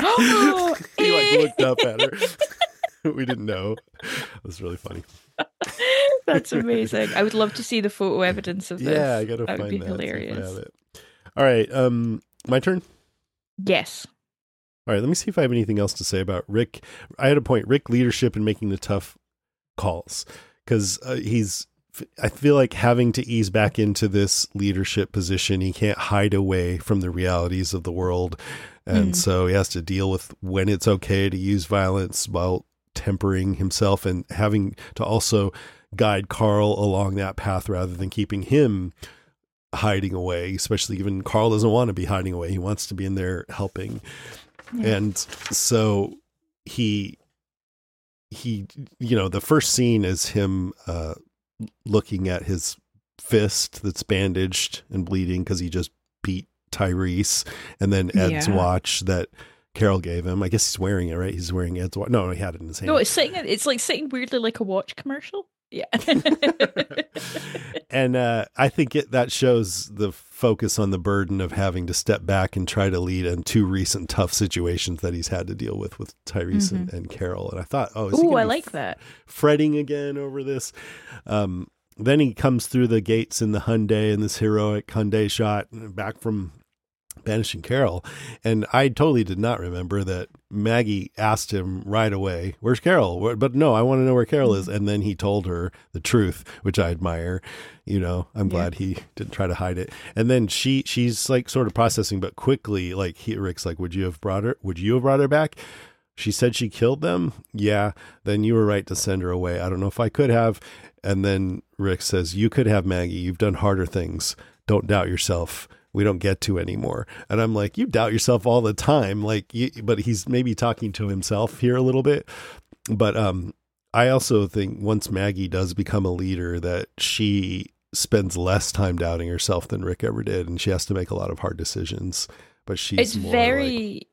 He like looked up at her. We didn't know. It was really funny. That's amazing. I would love to see the photo evidence of this. Yeah, I gotta that find would be that. see if I hilarious. have it. All right, um my turn. Yes. All right, let me see if I have anything else to say about Rick. I had a point, Rick leadership and making the tough calls, because uh, he's, I feel like having to ease back into this leadership position. He can't hide away from the realities of the world. And Mm. so he has to deal with when it's okay to use violence while tempering himself, and having to also guide Carl along that path rather than keeping him hiding away, especially given Carl doesn't want to be hiding away. He wants to be in there helping. Yeah. And so he, he, you know, the first scene is him uh, looking at his fist that's bandaged and bleeding because he just beat Tyrese, and then Ed's Yeah. watch that Carol gave him. I guess he's wearing it, right? He's wearing Ed's watch. No, no, he had it in his hand. No, it's sitting. It's like sitting weirdly like a watch commercial. Yeah. And uh, I think it, that shows the focus on the burden of having to step back and try to lead in two recent tough situations that he's had to deal with with Tyrese and, and Carol. And I thought, oh, is he Oh, gonna I be like that. fretting again over this? Um, then he comes through the gates in the Hyundai, in this heroic Hyundai shot back from banishing Carol. And I totally did not remember that Maggie asked him right away, where's Carol? Where, but no, I want to know where Carol is. And then he told her the truth, which I admire. You know, I'm Yeah. glad he didn't try to hide it. And then she, she's like sort of processing, but quickly, like he, Rick's like, would you have brought her? Would you have brought her back? She said she killed them. Yeah. Then you were right to send her away. I don't know if I could have. And then Rick says, you could have, Maggie. You've done harder things. Don't doubt yourself. We don't get to anymore. And I'm like, you doubt yourself all the time. Like, you, but he's maybe talking to himself here a little bit. But um, I also think once Maggie does become a leader, that she spends less time doubting herself than Rick ever did. And she has to make a lot of hard decisions, but she's It's more very, like,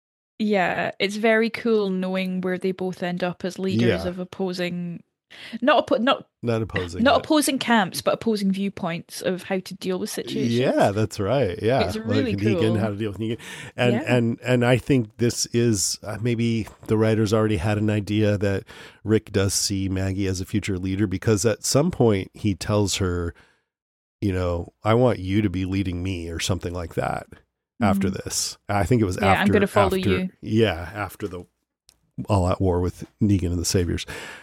yeah, it's very cool knowing where they both end up as leaders Yeah. of opposing, not oppo- not not opposing. not it. opposing camps, but opposing viewpoints of how to deal with situations. Yeah, that's right. Yeah, It's really like Negan, cool. how to deal with Negan, and Yeah. and and I think this is uh, maybe the writers already had an idea that Rick does see Maggie as a future leader, because at some point he tells her, you know, I want you to be leading me or something like that. After Mhm. this, I think it was Yeah, I'm after. gonna follow after, you. Yeah, after the all-out war with Negan and the Saviors.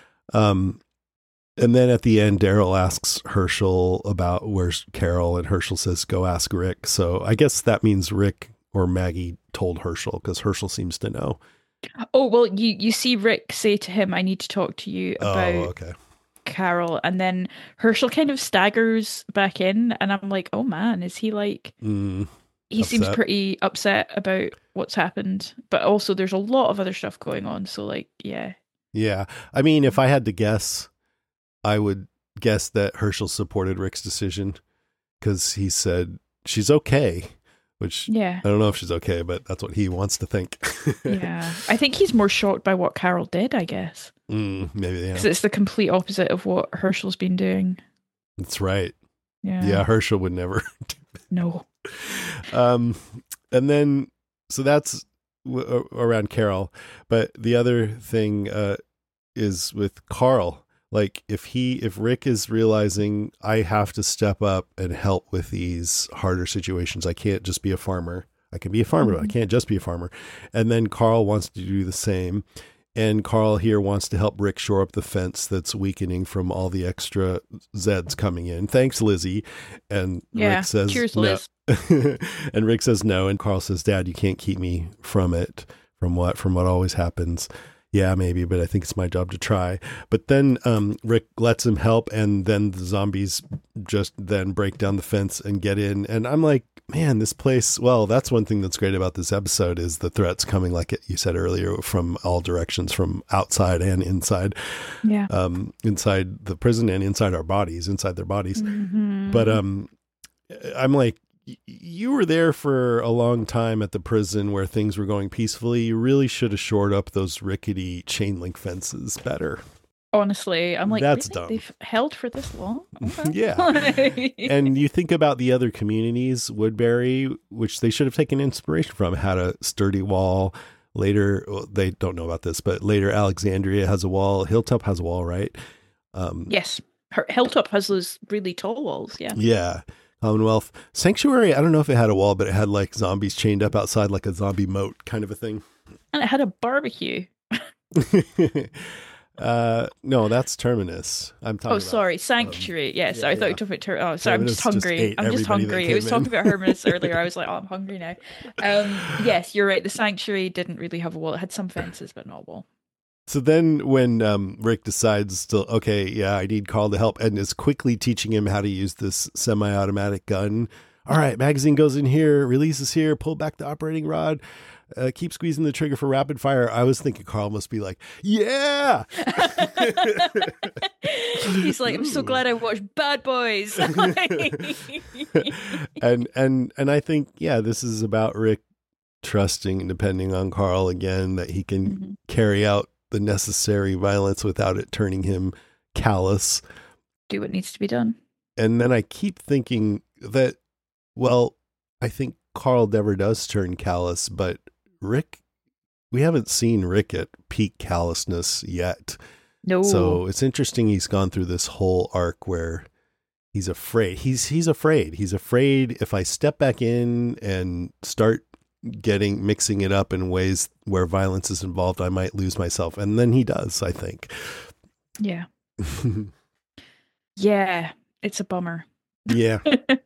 Um, and then at the end, Daryl asks Herschel about where's Carol, and Herschel says, "Go ask Rick." So I guess that means Rick or Maggie told Herschel, because Herschel seems to know. Oh well, you you see Rick say to him, "I need to talk to you about Oh, okay. Carol," and then Herschel kind of staggers back in, and I'm like, "Oh man, is he like?" Mm, He seems upset. pretty upset about what's happened, but also there's a lot of other stuff going on. So like, yeah, yeah. I mean, if I had to guess, I would guess that Herschel supported Rick's decision, because he said she's okay, which yeah. I don't know if she's okay, but that's what he wants to think. Yeah. I think he's more shocked by what Carol did, I guess. Mm, maybe, yeah. Because it's the complete opposite of what Herschel's been doing. That's right. Yeah. Yeah, Herschel would never do that. No. Um, and then, so that's w- around Carol. But the other thing uh, is with Carl. Like, if he, if Rick is realizing I have to step up and help with these harder situations, I can't just be a farmer. I can be a farmer, mm-hmm. but I can't just be a farmer. And then Carl wants to do the same. And Carl here wants to help Rick shore up the fence that's weakening from all the extra Zeds coming in. Thanks, Lizzie. And yeah. Rick says, cheers, no. Liz. And Rick says no. And Carl says, Dad, you can't keep me from it. From what? From what always happens. Yeah, maybe, but I think it's my job to try. But then um, Rick lets him help, and then the zombies just then break down the fence and get in. And I'm like, man, this place, well, that's one thing that's great about this episode is the threats coming, like you said earlier, from all directions, from outside and inside. Yeah. Um, inside the prison and inside our bodies, inside their bodies. Mm-hmm. But um, I'm like, you were there for a long time at the prison where things were going peacefully. You really should have shored up those rickety chain link fences better. Honestly, I'm like, that's really? dumb. They've held for this long? Okay. Yeah. And you think about the other communities, Woodbury, which they should have taken inspiration from, had a sturdy wall. Later, well, they don't know about this, but later Alexandria has a wall. Hilltop has a wall, right? Um, yes. Her, Hilltop has those really tall walls, yeah. Yeah. Commonwealth. Sanctuary, I don't know if it had a wall, but it had like zombies chained up outside, like a zombie moat kind of a thing. And it had a barbecue. uh, no, that's Terminus. I'm talking Oh, about, sorry. Sanctuary. Um, yes, yeah, I thought yeah. you were talking about Ter- Oh, sorry, Terminus I'm just hungry. Just I'm just hungry. I was talking about Hermanus earlier. I was like, oh, I'm hungry now. Um, yes, you're right. The Sanctuary didn't really have a wall. It had some fences, but not a wall. So then when um, Rick decides to, okay, yeah, I need Carl to help, and is quickly teaching him how to use this semi-automatic gun. All right, magazine goes in here, releases here, pull back the operating rod, uh, keep squeezing the trigger for rapid fire. I was thinking Carl must be like, yeah! He's like, I'm so glad I watched Bad Boys. and, and, and I think, yeah, this is about Rick trusting and depending on Carl again, that he can mm-hmm. carry out the necessary violence without it turning him callous. Do what needs to be done. And then I keep thinking that, well, I think Carl never does turn callous, but Rick, we haven't seen Rick at peak callousness yet. No. So it's interesting he's gone through this whole arc where he's afraid. He's he's afraid. He's afraid if I step back in and start getting mixing it up in ways where violence is involved, I might lose myself. And then he does, I think. Yeah. Yeah, it's a bummer. Yeah.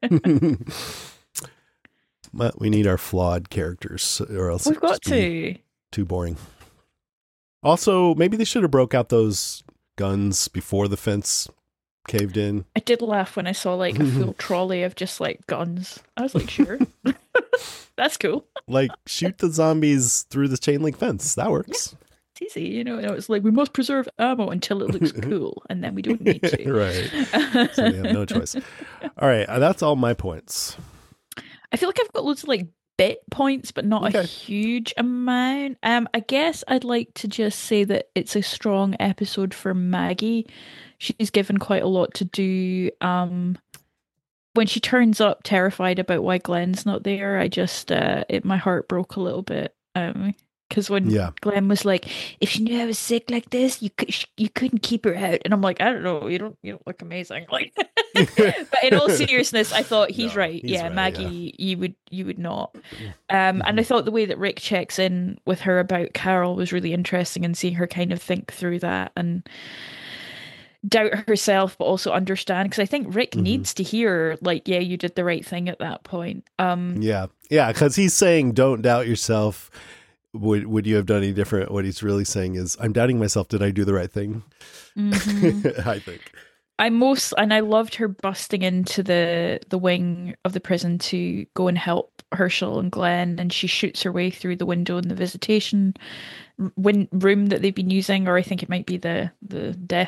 But we need our flawed characters, or else we've got to. Too boring. Also, maybe they should have broke out those guns before the fence caved in. I did laugh when I saw like a full trolley of just like guns. I was like, sure. That's cool. Like, shoot the zombies through the chain link fence. That works. Yeah, it's easy. You know, it's like we must preserve ammo until it looks cool, and then we don't need to. Right. So we have no choice. All right. That's all my points. I feel like I've got loads of like bit points, but not okay. a huge amount. Um, I guess I'd like to just say that it's a strong episode for Maggie. She's given quite a lot to do. Um, when she turns up terrified about why Glenn's not there, I just, uh, it, my heart broke a little bit. Um, because when yeah. Glenn was like, "If she knew I was sick like this, you could, you couldn't keep her out," and I'm like, "I don't know, you don't, you don't look amazing." Like, but in all seriousness, I thought he's no, right. He's yeah, right, Maggie, yeah. you would, you would not. Um, and I thought the way that Rick checks in with her about Carol was really interesting, and seeing her kind of think through that and doubt herself, but also understand. Because I think Rick mm-hmm. needs to hear, like, "Yeah, you did the right thing at that point." Um, yeah, yeah, because he's saying, "Don't doubt yourself." Would would you have done any different? What he's really saying is, I'm doubting myself. Did I do the right thing? Mm-hmm. I think. I most and I loved her busting into the the wing of the prison to go and help Herschel and Glenn, and she shoots her way through the window in the visitation win- room that they've been using, or I think it might be the the death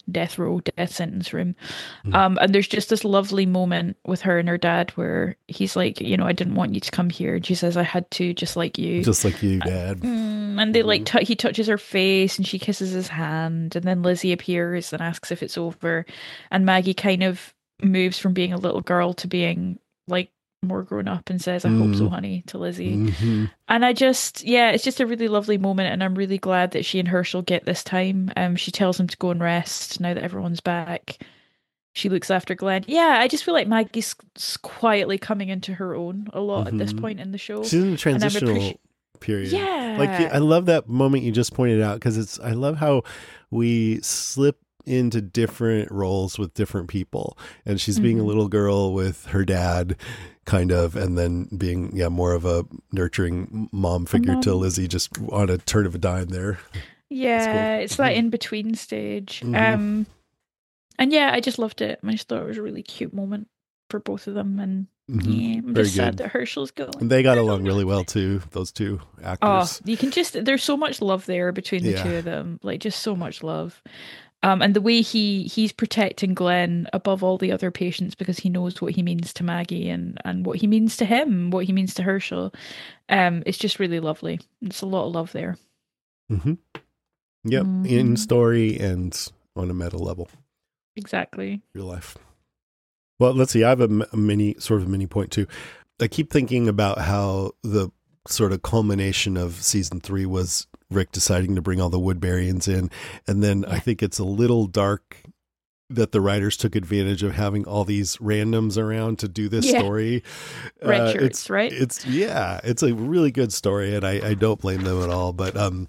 death row, death sentence room. Mm. Um, and there's just this lovely moment with her and her dad where he's like, you know, I didn't want you to come here. And she says, I had to, just like you. Just like you, Dad. Mm, and they like, t- he touches her face and she kisses his hand. And then Lizzie appears and asks if it's over. And Maggie kind of moves from being a little girl to being like more grown up and says, I mm. hope so, honey, to Lizzie. Mm-hmm. And I just, yeah, it's just a really lovely moment. And I'm really glad that she and Herschel get this time. Um, she tells him to go and rest now that everyone's back. She looks after Glenn. Yeah, I just feel like Maggie's quietly coming into her own a lot mm-hmm. at this point in the show. She's in a transitional appreci- period. Yeah. Like, I love that moment you just pointed out, because it's, I love how we slip into different roles with different people, and she's being mm-hmm. a little girl with her dad kind of, and then being yeah more of a nurturing mom figure mom. to Lizzie, just on a turn of a dime there. Yeah, cool. It's that in between stage. Mm-hmm. Um and yeah, I just loved it. I just thought it was a really cute moment for both of them, and mm-hmm. yeah, I'm Very just good. sad that Herschel's going. And they got along really well too, those two actors. Oh, you can just, there's so much love there between the yeah. two of them, like just so much love. Um, and the way he he's protecting Glenn above all the other patients, because he knows what he means to Maggie and, and what he means to him, what he means to Herschel. Um, it's just really lovely. It's a lot of love there. Mm-hmm. Yep, mm-hmm. in story and on a meta level. Exactly. Real life. Well, let's see. I have a, a mini, sort of a mini point too. I keep thinking about how the sort of culmination of season three was Rick deciding to bring all the Woodburyans in. And then yeah. I think it's a little dark that the writers took advantage of having all these randoms around to do this yeah. story. Red uh, shirts, it's, right? It's, yeah, it's a really good story, and I, I don't blame them at all. But um,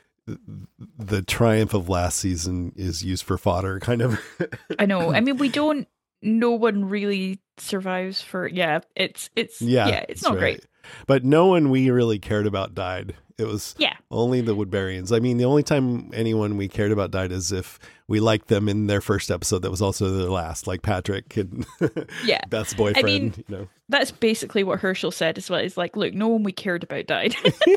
the triumph of last season is used for fodder, kind of. I know. I mean, we don't, no one really survives for, yeah, it's, it's, yeah, yeah it's not right. great. But no one we really cared about died. It was yeah. only the Woodburyans. I mean, the only time anyone we cared about died is if we liked them in their first episode that was also their last, like Patrick and yeah. Beth's boyfriend. I mean, you know, that's basically what Herschel said as well. It's like, look, no one we cared about died.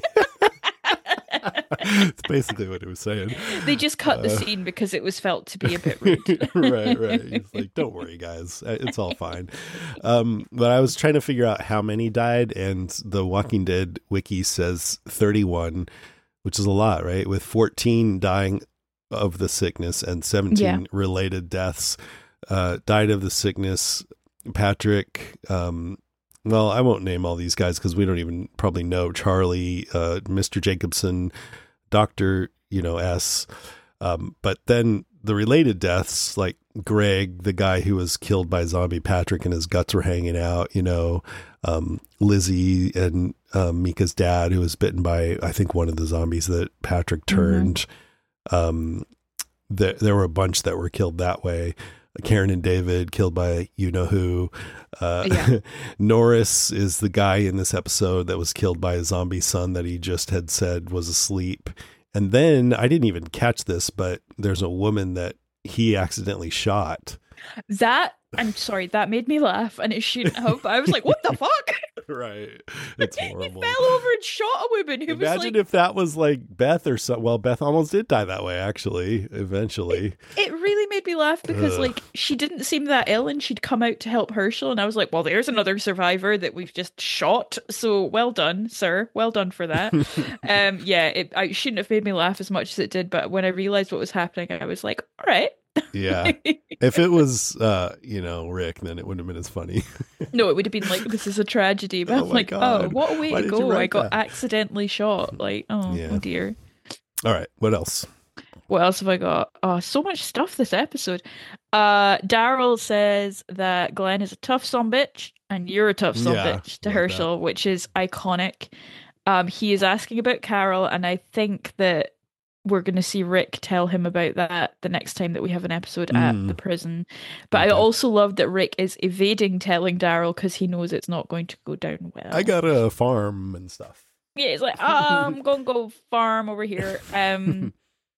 It's basically what he was saying. They just cut the uh, scene because it was felt to be a bit rude. right, right. He's like, don't worry, guys. It's all fine. Um, but I was trying to figure out how many died, and the Walking Dead wiki says thirty-one, which is a lot, right? With fourteen dying of the sickness and seventeen yeah. related deaths. Uh, died of the sickness, Patrick, um, well, I won't name all these guys because we don't even probably know. Charlie, uh, Mister Jacobson, Doctor, you know, S. Um, but then the related deaths, like Greg, the guy who was killed by zombie Patrick and his guts were hanging out, you know, um, Lizzie and um, Mika's dad, who was bitten by, I think, one of the zombies that Patrick turned. Mm-hmm. Um, there, there were a bunch that were killed that way. Karen and David killed by you know who. Uh, yeah. Norris is the guy in this episode that was killed by a zombie son that he just had said was asleep. And then I didn't even catch this, but there's a woman that he accidentally shot. That, I'm sorry, that made me laugh, and it shouldn't have. I was like, what the fuck? Right. It's horrible. He fell over and shot a woman who Imagine was like... if that was like Beth or so. Well, Beth almost did die that way, actually, eventually. It, it really made me laugh because Ugh. like she didn't seem that ill and she'd come out to help Herschel, and I was like, well, there's another survivor that we've just shot. So well done, sir. Well done for that. um, yeah, it, it shouldn't have made me laugh as much as it did, but when I realized what was happening, I was like, all right. Yeah. If it was, uh, you know, Rick, then it wouldn't have been as funny. No, it would have been like, this is a tragedy. But oh I'm like, God. oh, what a way Why to go. I got that? accidentally shot. Like, oh, yeah. oh dear. All right. What else? What else have I got? Oh, so much stuff this episode. Uh, Daryl says that Glenn is a tough son bitch and you're a tough son yeah, bitch to like Herschel, that. Which is iconic. Um, he is asking about Carol, and I think that we're going to see Rick tell him about that the next time that we have an episode mm. at the prison. But okay. I also love that Rick is evading telling Daryl because he knows it's not going to go down well. I got a farm and stuff. Yeah, it's like, oh, I'm going to go farm over here. Um,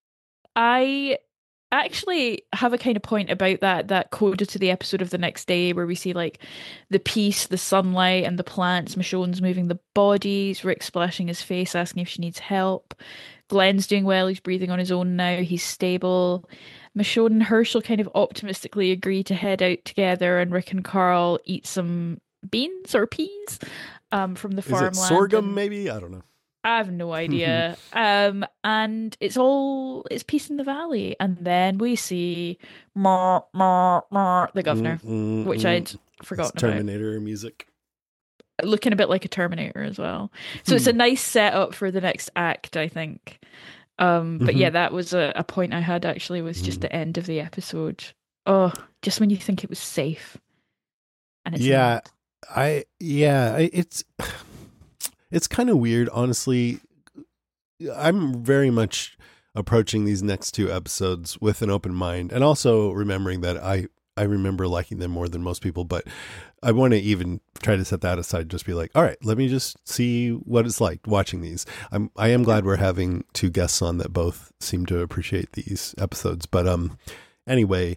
I actually have a kind of point about that, that coda to the episode of the next day where we see like the peace, the sunlight and the plants, Michonne's moving the bodies, Rick splashing his face, asking if she needs help. Glenn's doing well. He's breathing on his own now. He's stable. Michonne and Herschel kind of optimistically agree to head out together, and Rick and Carl eat some beans or peas um, from the farmland. Is it sorghum, and maybe? I don't know. I have no idea. um, and it's all, it's peace in the valley. And then we see Mar, Mar, Mar, the governor, mm, mm, which mm. I'd forgotten it's Terminator about. music. Looking a bit like a Terminator as well. So it's a nice setup for the next act, I think. Um, but mm-hmm. yeah, that was a, a point I had actually, was just mm. the end of the episode. Oh, just when you think it was safe. And it's yeah, not. I, yeah, it's, it's kind of weird, honestly. I'm very much approaching these next two episodes with an open mind, and also remembering that I, I remember liking them more than most people, but I want to even try to set that aside. Just be like, all right, let me just see what it's like watching these. I'm, I am glad we're having two guests on that both seem to appreciate these episodes. But um, anyway,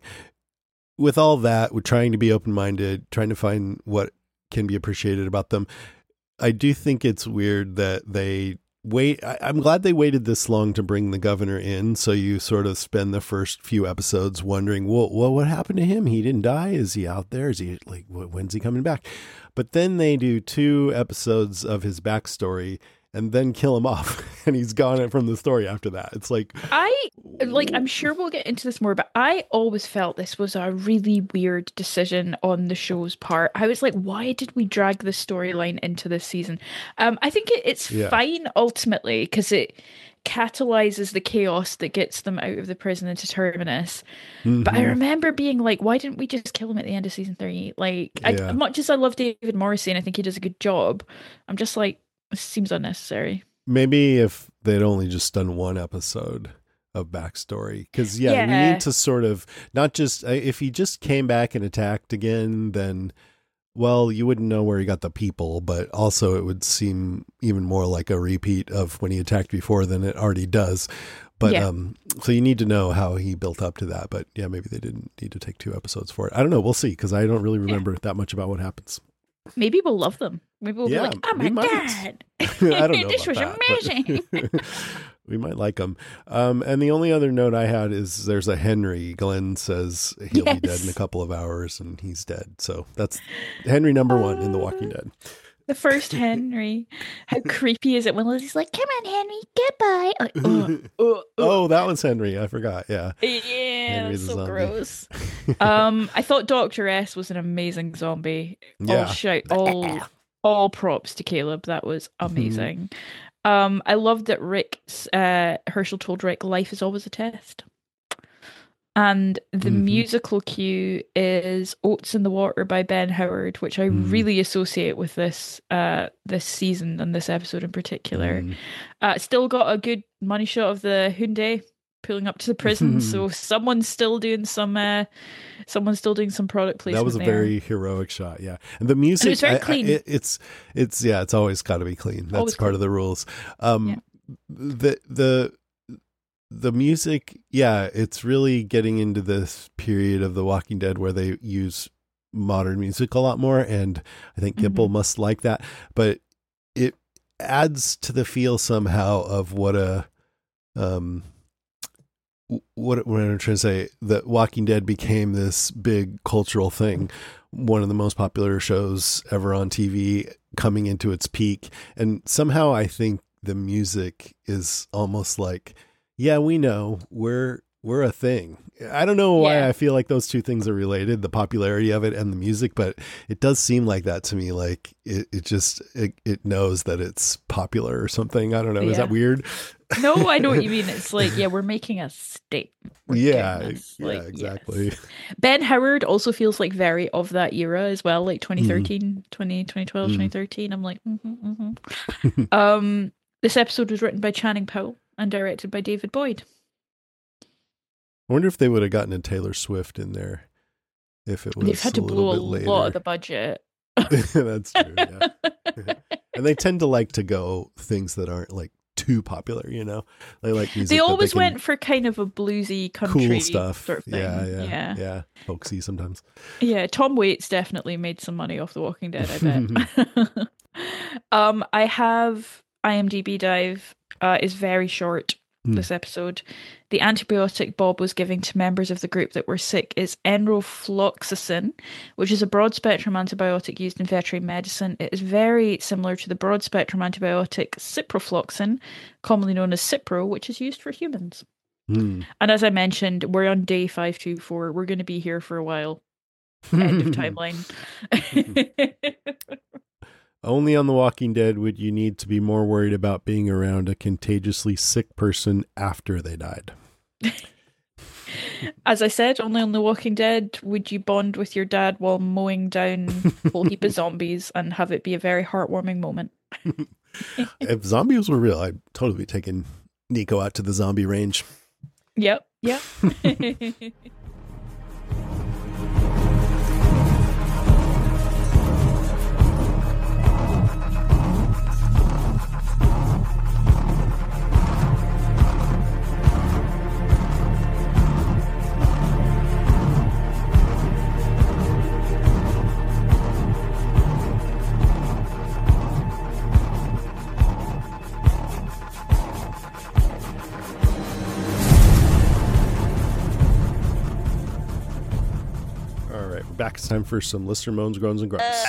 with all that, we're trying to be open-minded, trying to find what can be appreciated about them. I do think it's weird that they wait. I, I'm glad they waited this long to bring the governor in. So you sort of spend the first few episodes wondering, well, well, what happened to him? He didn't die. Is he out there? Is he like, when's he coming back? But then they do two episodes of his backstory and then kill him off, and he's gone from the story after that. It's like, I like, I'm sure we'll get into this more, but I always felt this was a really weird decision on the show's part. I was like, why did we drag this storyline into this season? Um, I think it, it's yeah. fine ultimately, because it catalyzes the chaos that gets them out of the prison into Terminus. Mm-hmm. But I remember being like, why didn't we just kill him at the end of season three? Like, yeah. I, as much as I love David Morrissey and I think he does a good job, I'm just like, it seems unnecessary. Maybe if they'd only just done one episode of backstory, because yeah, yeah, we need to sort of not just, if he just came back and attacked again, then well, you wouldn't know where he got the people, but also it would seem even more like a repeat of when he attacked before than it already does. But yeah. um, so you need to know how he built up to that. But yeah, maybe they didn't need to take two episodes for it. I don't know. We'll see, because I don't really remember yeah. that much about what happens. Maybe we'll love them. Maybe we'll yeah, be like, oh my God. I don't know. This was that, amazing. We might like them. Um, and the only other note I had is there's a Henry. Glenn says he'll yes. be dead in a couple of hours, and he's dead. So that's Henry number one uh, in The Walking Dead. The first Henry. How creepy is it when Lizzie's like, come on, Henry, goodbye. Like, oh, oh, oh, that was Henry. I forgot. Yeah. Yeah, that's so gross. um, I thought Doctor S was an amazing zombie. Yeah. All shout, all, all props to Caleb. That was amazing. um, I loved that Rick's, uh, Herschel told Rick, life is always a test. And the mm-hmm. musical cue is Oats in the Water by Ben Howard, which I mm. really associate with this uh, this season and this episode in particular. Mm. Uh, still got a good money shot of the Hyundai pulling up to the prison, so someone's still doing some uh, someone's still doing some product placement. That was a there. very heroic shot, yeah. And the music, and it's very I, clean. I, it, it's it's yeah, it's always got to be clean. That's always part clean. of the rules. Um, yeah. The the. The music, yeah, it's really getting into this period of The Walking Dead where they use modern music a lot more, and I think Gimple mm-hmm. must like that. But it adds to the feel somehow of what a, um, what, what I'm trying to say, that Walking Dead became this big cultural thing, one of the most popular shows ever on T V, coming into its peak, and somehow I think the music is almost like, yeah, we know we're we're a thing. I don't know why yeah. I feel like those two things are related, the popularity of it and the music, but it does seem like that to me. Like it, it just it, it knows that it's popular or something. I don't know. Yeah. Is that weird? No, I know what you mean. It's like, yeah, we're making a statement. We're yeah, like, yeah, exactly. Yes. Ben Howard also feels like very of that era as well, like twenty thirteen, mm. twenty, twenty twelve, mm. twenty thirteen. I'm like, mm-hmm, mm-hmm. um, this episode was written by Channing Powell and directed by David Boyd. I wonder if they would have gotten a Taylor Swift in there if it was They've had to a blow a later. lot of the budget. That's true, yeah. And they tend to like to go things that aren't like too popular, you know? They like music. They always they went for kind of a bluesy country cool stuff. Sort of thing. Yeah, yeah, yeah, yeah. Folksy sometimes. Yeah, Tom Waits definitely made some money off The Walking Dead, I bet. um, I have IMDb Dive. Uh, is very short. mm. this episode. The antibiotic Bob was giving to members of the group that were sick is enrofloxacin, which is a broad-spectrum antibiotic used in veterinary medicine. It is very similar to the broad-spectrum antibiotic ciprofloxacin, commonly known as Cipro, which is used for humans. Mm. And as I mentioned, we're on day five two four. We're going to be here for a while. End of timeline. Only on The Walking Dead would you need to be more worried about being around a contagiously sick person after they died. As I said, only on The Walking Dead would you bond with your dad while mowing down a whole heap of zombies and have it be a very heartwarming moment. If zombies were real, I'd totally be taking Nico out to the zombie range. Yep, yep. Back. It's time for some listener moans, groans, and grunts.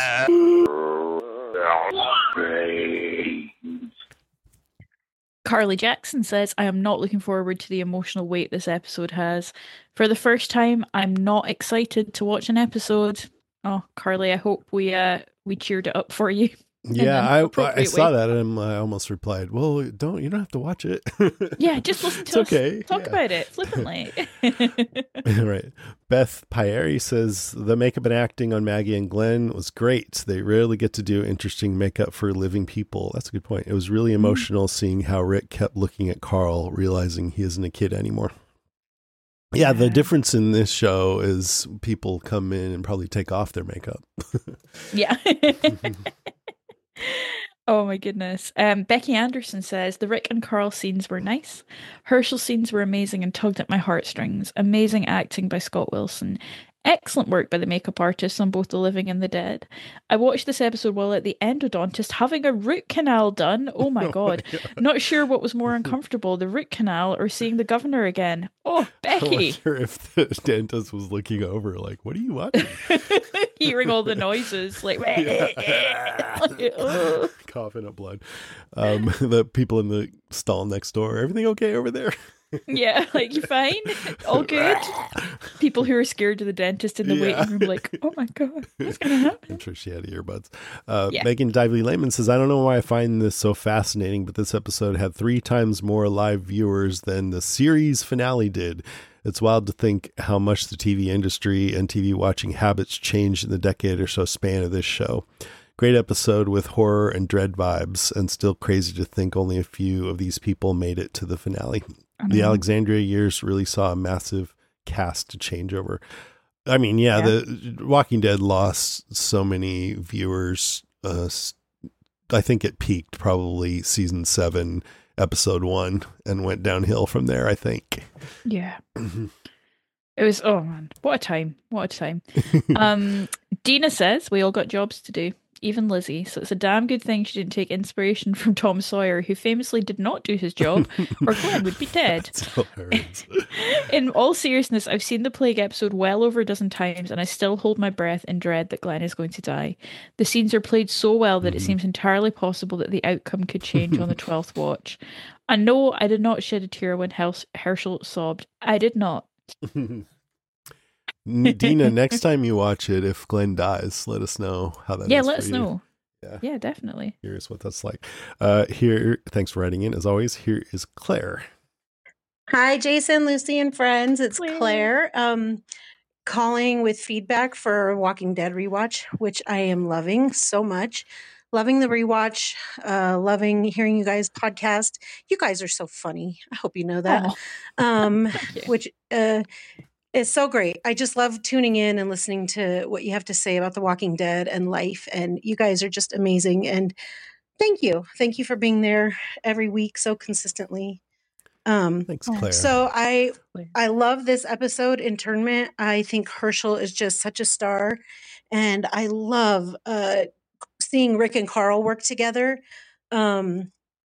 Carly Jackson says, I am not looking forward to the emotional weight this episode has. For the first time, I'm not excited to watch an episode. Oh, Carly, I hope we uh we cheered it up for you. Yeah, I I saw way. that and I almost replied, well, don't you don't have to watch it. Yeah, just listen to it's us okay. talk yeah. about it flippantly. Right. Beth Pieri says, the makeup and acting on Maggie and Glenn was great. They rarely get to do interesting makeup for living people. That's a good point. It was really emotional mm-hmm. seeing how Rick kept looking at Carl, realizing he isn't a kid anymore. Yeah, yeah, the difference in this show is people come in and probably take off their makeup. Yeah. Oh my goodness. Um, Becky Anderson says, the Rick and Carl scenes were nice. Herschel's scenes were amazing and tugged at my heartstrings. Amazing acting by Scott Wilson. Excellent work by the makeup artists on both the living and the dead. I watched this episode while at the endodontist having a root canal done. Oh my god. Oh my god. Not sure what was more uncomfortable, the root canal or seeing the governor again. Oh, Becky. I wonder if the dentist was looking over like, what are you watching? Hearing all the noises like coughing up blood. Um, the people in the stall next door, everything okay over there? Yeah, like, you fine? All good? People who are scared of the dentist in the yeah. waiting room like, oh my god, what's going to happen? I'm sure she had earbuds. Uh, yeah. Megan Dively Lehman says, I don't know why I find this so fascinating, but this episode had three times more live viewers than the series finale did. It's wild to think how much the T V industry and T V watching habits changed in the decade or so span of this show. Great episode with horror and dread vibes, and still crazy to think only a few of these people made it to the finale. The Alexandria years really saw a massive cast to change over. I mean, yeah, yeah. The Walking Dead lost so many viewers. Uh, I think it peaked probably season seven, episode one, and went downhill from there, I think. Yeah. It was, oh man, what a time. What a time. um, Dina says, we all got jobs to do. Even Lizzie, so it's a damn good thing she didn't take inspiration from Tom Sawyer, who famously did not do his job, or Glenn would be dead. In all seriousness, I've seen the Plague episode well over a dozen times, and I still hold my breath in dread that Glenn is going to die. The scenes are played so well that mm-hmm. it seems entirely possible that the outcome could change on the twelfth watch. And no, I did not shed a tear when Herschel sobbed. I did not. Dina, next time you watch it, if Glenn dies, let us know how that yeah, is. Yeah, let us you. know. Yeah. yeah, definitely. Here's what that's like. Uh, here, thanks for writing in. As always, here is Claire. Hi, Jason, Lucy, and friends. It's Claire, Claire um, calling with feedback for Walking Dead rewatch, which I am loving so much. Loving the rewatch, uh, loving hearing you guys podcast. You guys are so funny. I hope you know that. Oh. Um, which uh, is so great. I just love tuning in and listening to what you have to say about The Walking Dead and life. And you guys are just amazing. And thank you. Thank you for being there every week so consistently. Um, Thanks, Claire. So I I love this episode, Internment. I think Herschel is just such a star. And I love uh, seeing Rick and Carl work together. Um,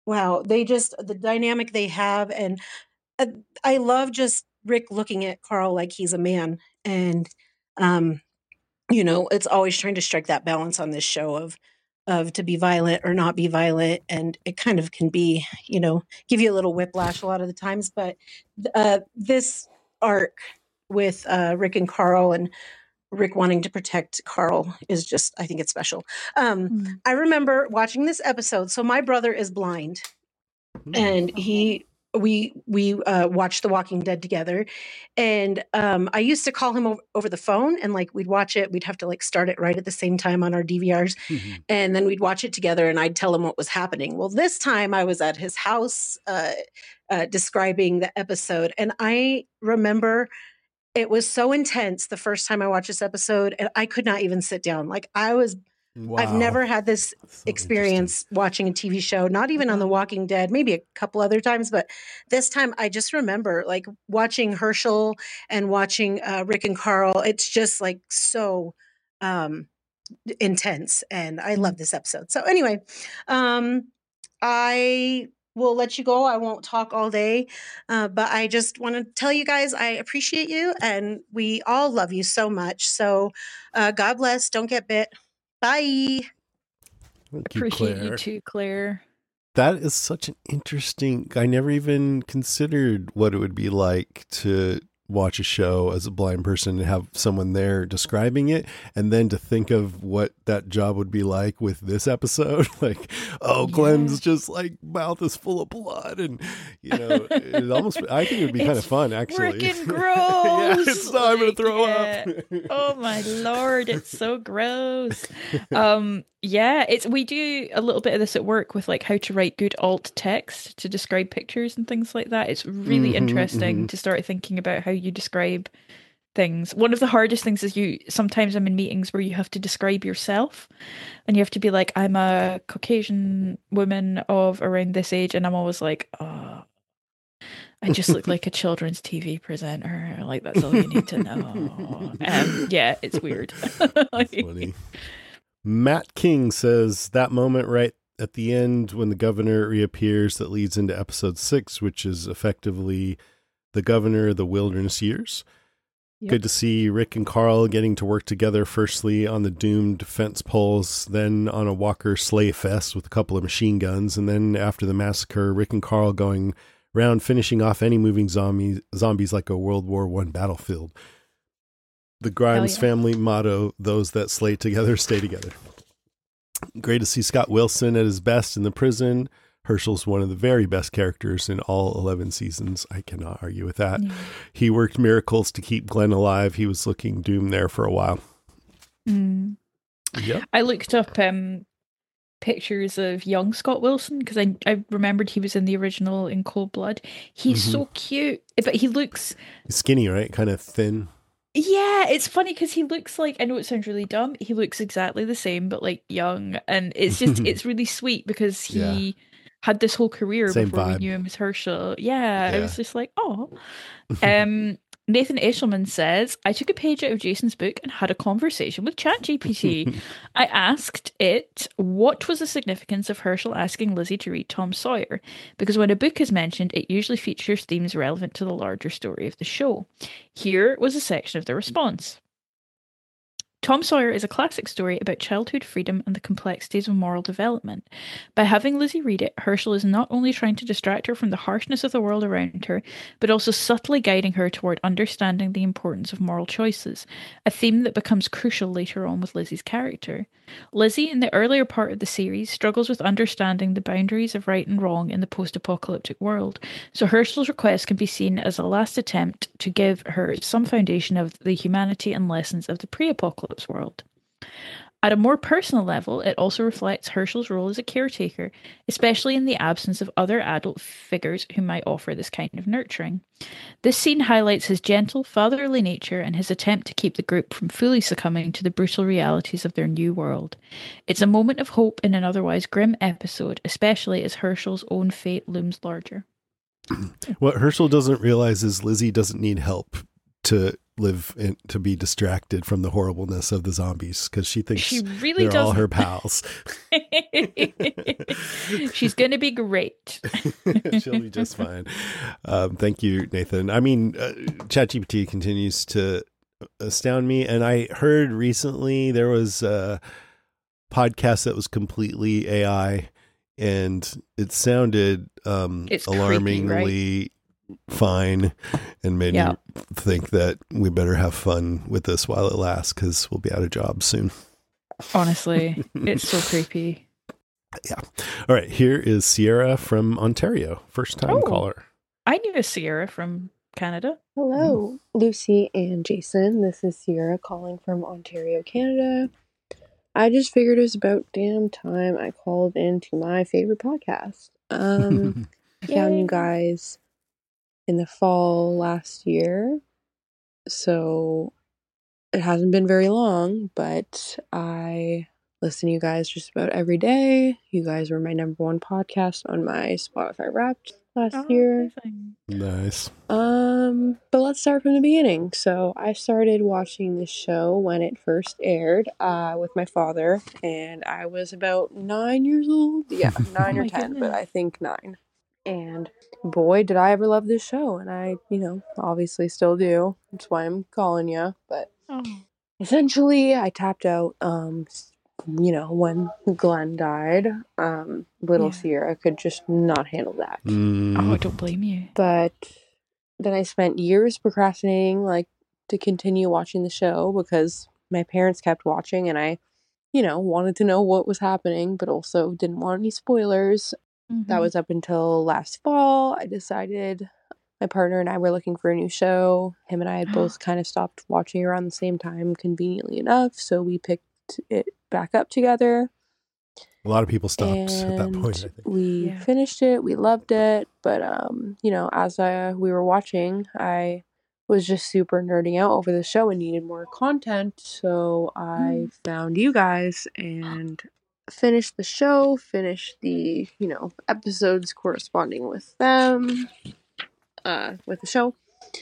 wow. They just, the dynamic they have. And uh, I love just Rick looking at Carl like he's a man. And, um, you know, it's always trying to strike that balance on this show of, of to be violent or not be violent. And it kind of can be, you know, give you a little whiplash a lot of the times. But uh, this arc with uh, Rick and Carl, and Rick wanting to protect Carl, is just, I think it's special. Um, mm. I remember watching this episode. So my brother is blind, mm. and he, we, we uh, watched The Walking Dead together. And um, I used to call him over, over the phone, and like, we'd watch it. We'd have to like start it right at the same time on our D V Rs. Mm-hmm. And then we'd watch it together, and I'd tell him what was happening. Well, this time I was at his house uh, uh, describing the episode. And I remember it was so intense the first time I watched this episode, and I could not even sit down. Like I was, wow. I've never had this so experience watching a T V show, not even on The Walking Dead, maybe a couple other times, but this time I just remember like watching Herschel and watching uh, Rick and Carl. It's just like so um, intense, and I love this episode. So anyway, um, I will let you go. I won't talk all day, uh, but I just want to tell you guys I appreciate you, and we all love you so much. So uh, God bless. Don't get bit. Bye. Thank you, Appreciate Claire. you too, Claire. That is such an interesting, I never even considered what it would be like to watch a show as a blind person and have someone there describing it, and then to think of what that job would be like with this episode. Like, oh, Glenn's yeah. just like mouth is full of blood, and you know, it almost, I think it would be kind of fun actually. Freaking gross. Yeah, it's not, I'm gonna throw yeah. up. Oh my Lord, it's so gross. Um yeah, it's we do a little bit of this at work with like how to write good alt text to describe pictures and things like that. It's really mm-hmm, interesting mm-hmm. to start thinking about how you describe things. One of the hardest things is you sometimes I'm in meetings where you have to describe yourself, and you have to be like, I'm a Caucasian woman of around this age, and I'm always like, oh, I just look like a children's T V presenter. Like, that's all you need to know. Um, yeah, it's weird. That's funny. Matt King says that moment right at the end when the governor reappears that leads into episode six, which is effectively the governor of the wilderness years. Yep. Good to see Rick and Carl getting to work together, firstly on the doomed fence poles, then on a Walker sleigh fest with a couple of machine guns, and then after the massacre, Rick and Carl going around finishing off any moving zombies, zombies like a World War One battlefield. The Grimes yeah. family motto, those that slay together stay together. Great to see Scott Wilson at his best in the prison. Herschel's one of the very best characters in all eleven seasons. I cannot argue with that. Yeah. He worked miracles to keep Glenn alive. He was looking doomed there for a while. Mm. Yep. I looked up um, pictures of young Scott Wilson because I, I remembered he was in the original in Cold Blood. He's mm-hmm. so cute, but he looks... He's skinny, right? Kind of thin. Yeah, it's funny because he looks like, I know it sounds really dumb, he looks exactly the same, but like young, and it's just, it's really sweet because he yeah. had this whole career same before vibe. we knew him as Herschel. Yeah, yeah. I was just like, oh. Um, Nathan Eshelman says, I took a page out of Jason's book and had a conversation with ChatGPT. I asked it, what was the significance of Herschel asking Lizzie to read Tom Sawyer? Because when a book is mentioned, it usually features themes relevant to the larger story of the show. Here was a section of the response. Tom Sawyer is a classic story about childhood freedom and the complexities of moral development. By having Lizzie read it, Herschel is not only trying to distract her from the harshness of the world around her, but also subtly guiding her toward understanding the importance of moral choices, a theme that becomes crucial later on with Lizzie's character. Lizzie, in the earlier part of the series, struggles with understanding the boundaries of right and wrong in the post-apocalyptic world, so Herschel's request can be seen as a last attempt to give her some foundation of the humanity and lessons of the pre-apocalyptic world. At a more personal level, it also reflects Herschel's role as a caretaker, especially in the absence of other adult figures who might offer this kind of nurturing. This scene highlights his gentle, fatherly nature and his attempt to keep the group from fully succumbing to the brutal realities of their new world. It's a moment of hope in an otherwise grim episode, especially as Herschel's own fate looms larger. What Herschel doesn't realize is Lizzie doesn't need help to live in, to be distracted from the horribleness of the zombies because she thinks she really they're doesn't. all her pals. She's going to be great. She'll be just fine. Um, thank you, Nathan. I mean, uh, ChatGPT continues to astound me. And I heard recently there was a podcast that was completely A I, and it sounded um, It's alarmingly creepy, right? fine, and made Yeah. me think that we better have fun with this while it lasts because we'll be out of jobs soon. Honestly, it's so creepy. Yeah. All right. Here is Sierra from Ontario. First time Oh. caller. I knew a Sierra from Canada. Hello, Lucy and Jason. This is Sierra calling from Ontario, Canada. I just figured it was about damn time I called into my favorite podcast. Um, I found Yay. you guys in the fall last year, so it hasn't been very long, but I listen to you guys just about every day. You guys were my number one podcast on my Spotify Wrapped last Oh, year. amazing. Nice. Um, but let's start from the beginning. So I started watching the show when it first aired, uh, with my father, and I was about nine years old. Yeah, nine Oh or my ten, but goodness. I think nine. And boy, did I ever love this show, and I, you know, obviously still do. That's why I'm calling you. But Oh. essentially, I tapped out, um, s- you know, when Glenn died. Um, little Yeah. Sierra could just not handle that. Mm. Oh, I don't blame you. But then I spent years procrastinating, like, to continue watching the show because my parents kept watching and I, you know, wanted to know what was happening, but also didn't want any spoilers. That Mhm. was up until last fall. I decided my partner and I were looking for a new show. Him and I had both kind of stopped watching around the same time, conveniently enough, so we picked it back up together. A lot of people stopped at that And point, I think. we Yeah. finished it. We loved it, but um, you know, as I we were watching, I was just super nerding out over the show and needed more content. So I Mm. found you guys and finished the show. Finished the you know episodes corresponding with them, uh, with the show,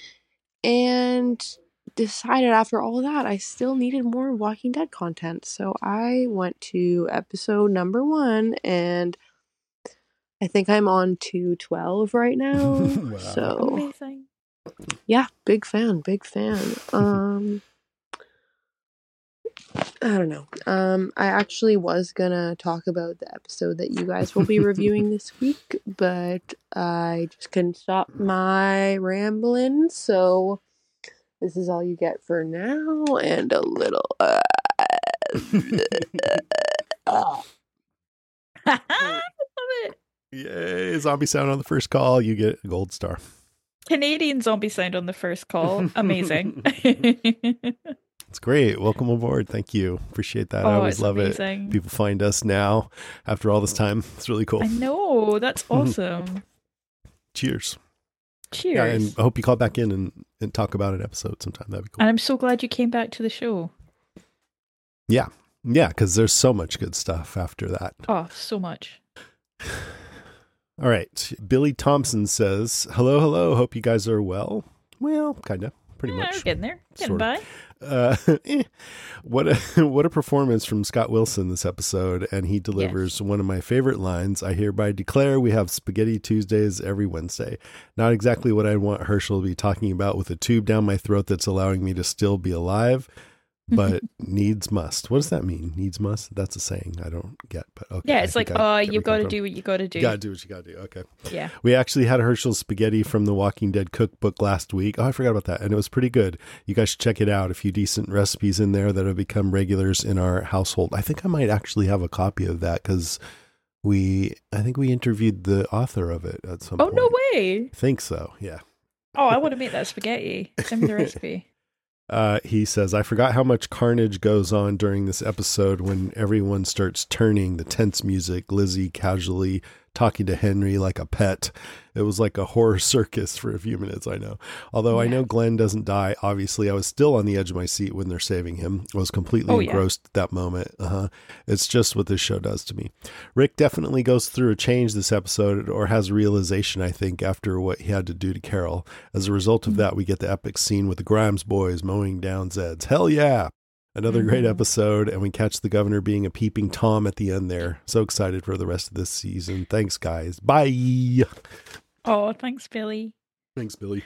and decided after all that I still needed more Walking Dead content. So I went to episode number one, and I think I'm on to twelve right now. Wow. So Amazing. yeah, big fan, big fan. Um, I don't know. Um, I actually was gonna talk about the episode that you guys will be reviewing this week, but I just couldn't stop my rambling. So this is all you get for now, and a little. Uh, uh, Love it. Yay. Zombie sound on the first call. You get a gold star. Canadian zombie sound on the first call. Amazing. It's great. Welcome aboard. Thank you. Appreciate that. I Oh, always it's love amazing. it. People find us now after all this time. It's really cool. I know. That's awesome. Cheers. Cheers. Yeah, and I hope you call back in and, and talk about an episode sometime. That'd be cool. And I'm so glad you came back to the show. Yeah. Yeah, because there's so much good stuff after that. Oh, so much. All right. Billy Thompson says, hello, hello. Hope you guys are well. Well, kind of. Pretty Yeah, much. we're getting there. Getting Sort of. by. Uh, eh. What a what a performance from Scott Wilson this episode, and he delivers one of my favorite lines. I hereby declare we have Spaghetti Tuesdays every Wednesday. Not exactly what I'd want Herschel to be talking about with a tube down my throat that's allowing me to still be alive, but needs must. What does that mean? Needs must? That's a saying I don't get, but okay. Yeah, I it's like, think I oh, get you've where got you to come do what you got to do. from. You gotta do what you gotta do. Okay. Yeah. We actually had Herschel's spaghetti from the Walking Dead cookbook last week. Oh, I forgot about that. And it was pretty good. You guys should check it out. A few decent recipes in there that have become regulars in our household. I think I might actually have a copy of that because we, I think we interviewed the author of it at some Oh, point. no way. I think so. Yeah. Oh, I want to make that spaghetti. Send me the recipe. Uh, he says, I forgot how much carnage goes on during this episode when everyone starts turning the tense music. Lizzie casually talking to Henry like a pet. It was like a horror circus for a few minutes, I know. Although yeah. I know Glenn doesn't die, obviously, I was still on the edge of my seat when they're saving him. I was completely oh, engrossed yeah. at that moment. Uh-huh. It's just what this show does to me. Rick definitely goes through a change this episode, or has a realization, I think, after what he had to do to Carol. As a result of mm-hmm. that, we get the epic scene with the Grimes boys mowing down Zeds. Hell yeah! Another mm-hmm. great episode, and we catch the governor being a peeping Tom at the end there. So excited for the rest of this season. Thanks, guys. Bye! Oh, thanks, Billy. Thanks, Billy.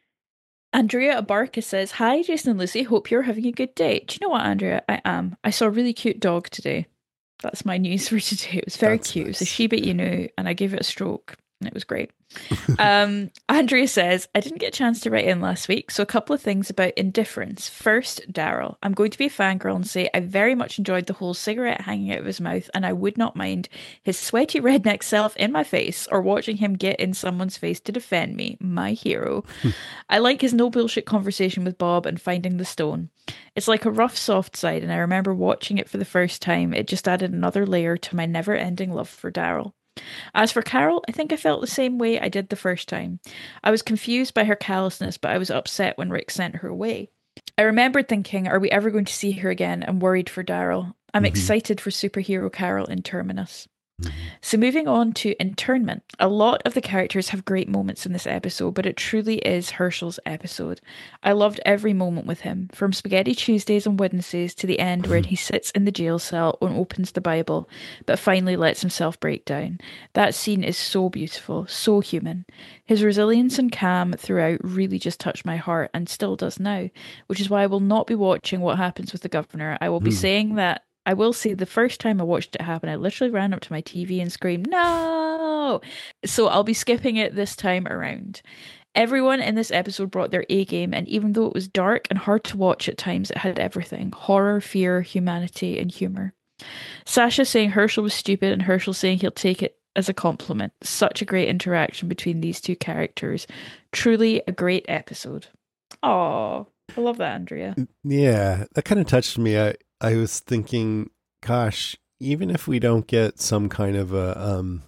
Andrea Abarca says, hi, Jason and Lucy. Hope you're having a good day. Do you know what, Andrea? I am. I saw a really cute dog today. That's my news for today. It was very That's cute. Nice. It was a Shiba Inu, and I gave it a stroke, and it was great. um, Andrea says, I didn't get a chance to write in last week, so a couple of things about indifference. First, Daryl. I'm going to be a fangirl and say I very much enjoyed the whole cigarette hanging out of his mouth, and I would not mind his sweaty redneck self in my face or watching him get in someone's face to defend me. My hero. I like his no bullshit conversation with Bob and finding the stone. It's like a rough, soft side, and I remember watching it for the first time. It just added another layer to my never-ending love for Daryl. As for Carol, I think I felt the same way I did the first time. I was confused by her callousness, but I was upset when Rick sent her away. I remembered thinking, are we ever going to see her again, and worried for Daryl. I'm mm-hmm. excited for superhero Carol in Terminus. Mm-hmm. So moving on to Internment. A lot of the characters have great moments in this episode, but it truly is Hershel's episode. I loved every moment with him, from Spaghetti Tuesdays and Wednesdays to the end where he sits in the jail cell and opens the Bible, but finally lets himself break down. That scene is so beautiful, so human. His resilience and calm throughout really just touched my heart, and still does now, which is why I will not be watching what happens with the governor. I will be mm. saying that I will say the first time I watched it happen, I literally ran up to my T V and screamed, no! So I'll be skipping it this time around. Everyone in this episode brought their A game, and even though it was dark and hard to watch at times, it had everything. Horror, fear, humanity, and humour. Sasha saying Hershel was stupid, and Hershel saying he'll take it as a compliment. Such a great interaction between these two characters. Truly a great episode. Oh, I love that, Andrea. Yeah, that kind of touched me. I I was thinking, gosh, even if we don't get some kind of a um,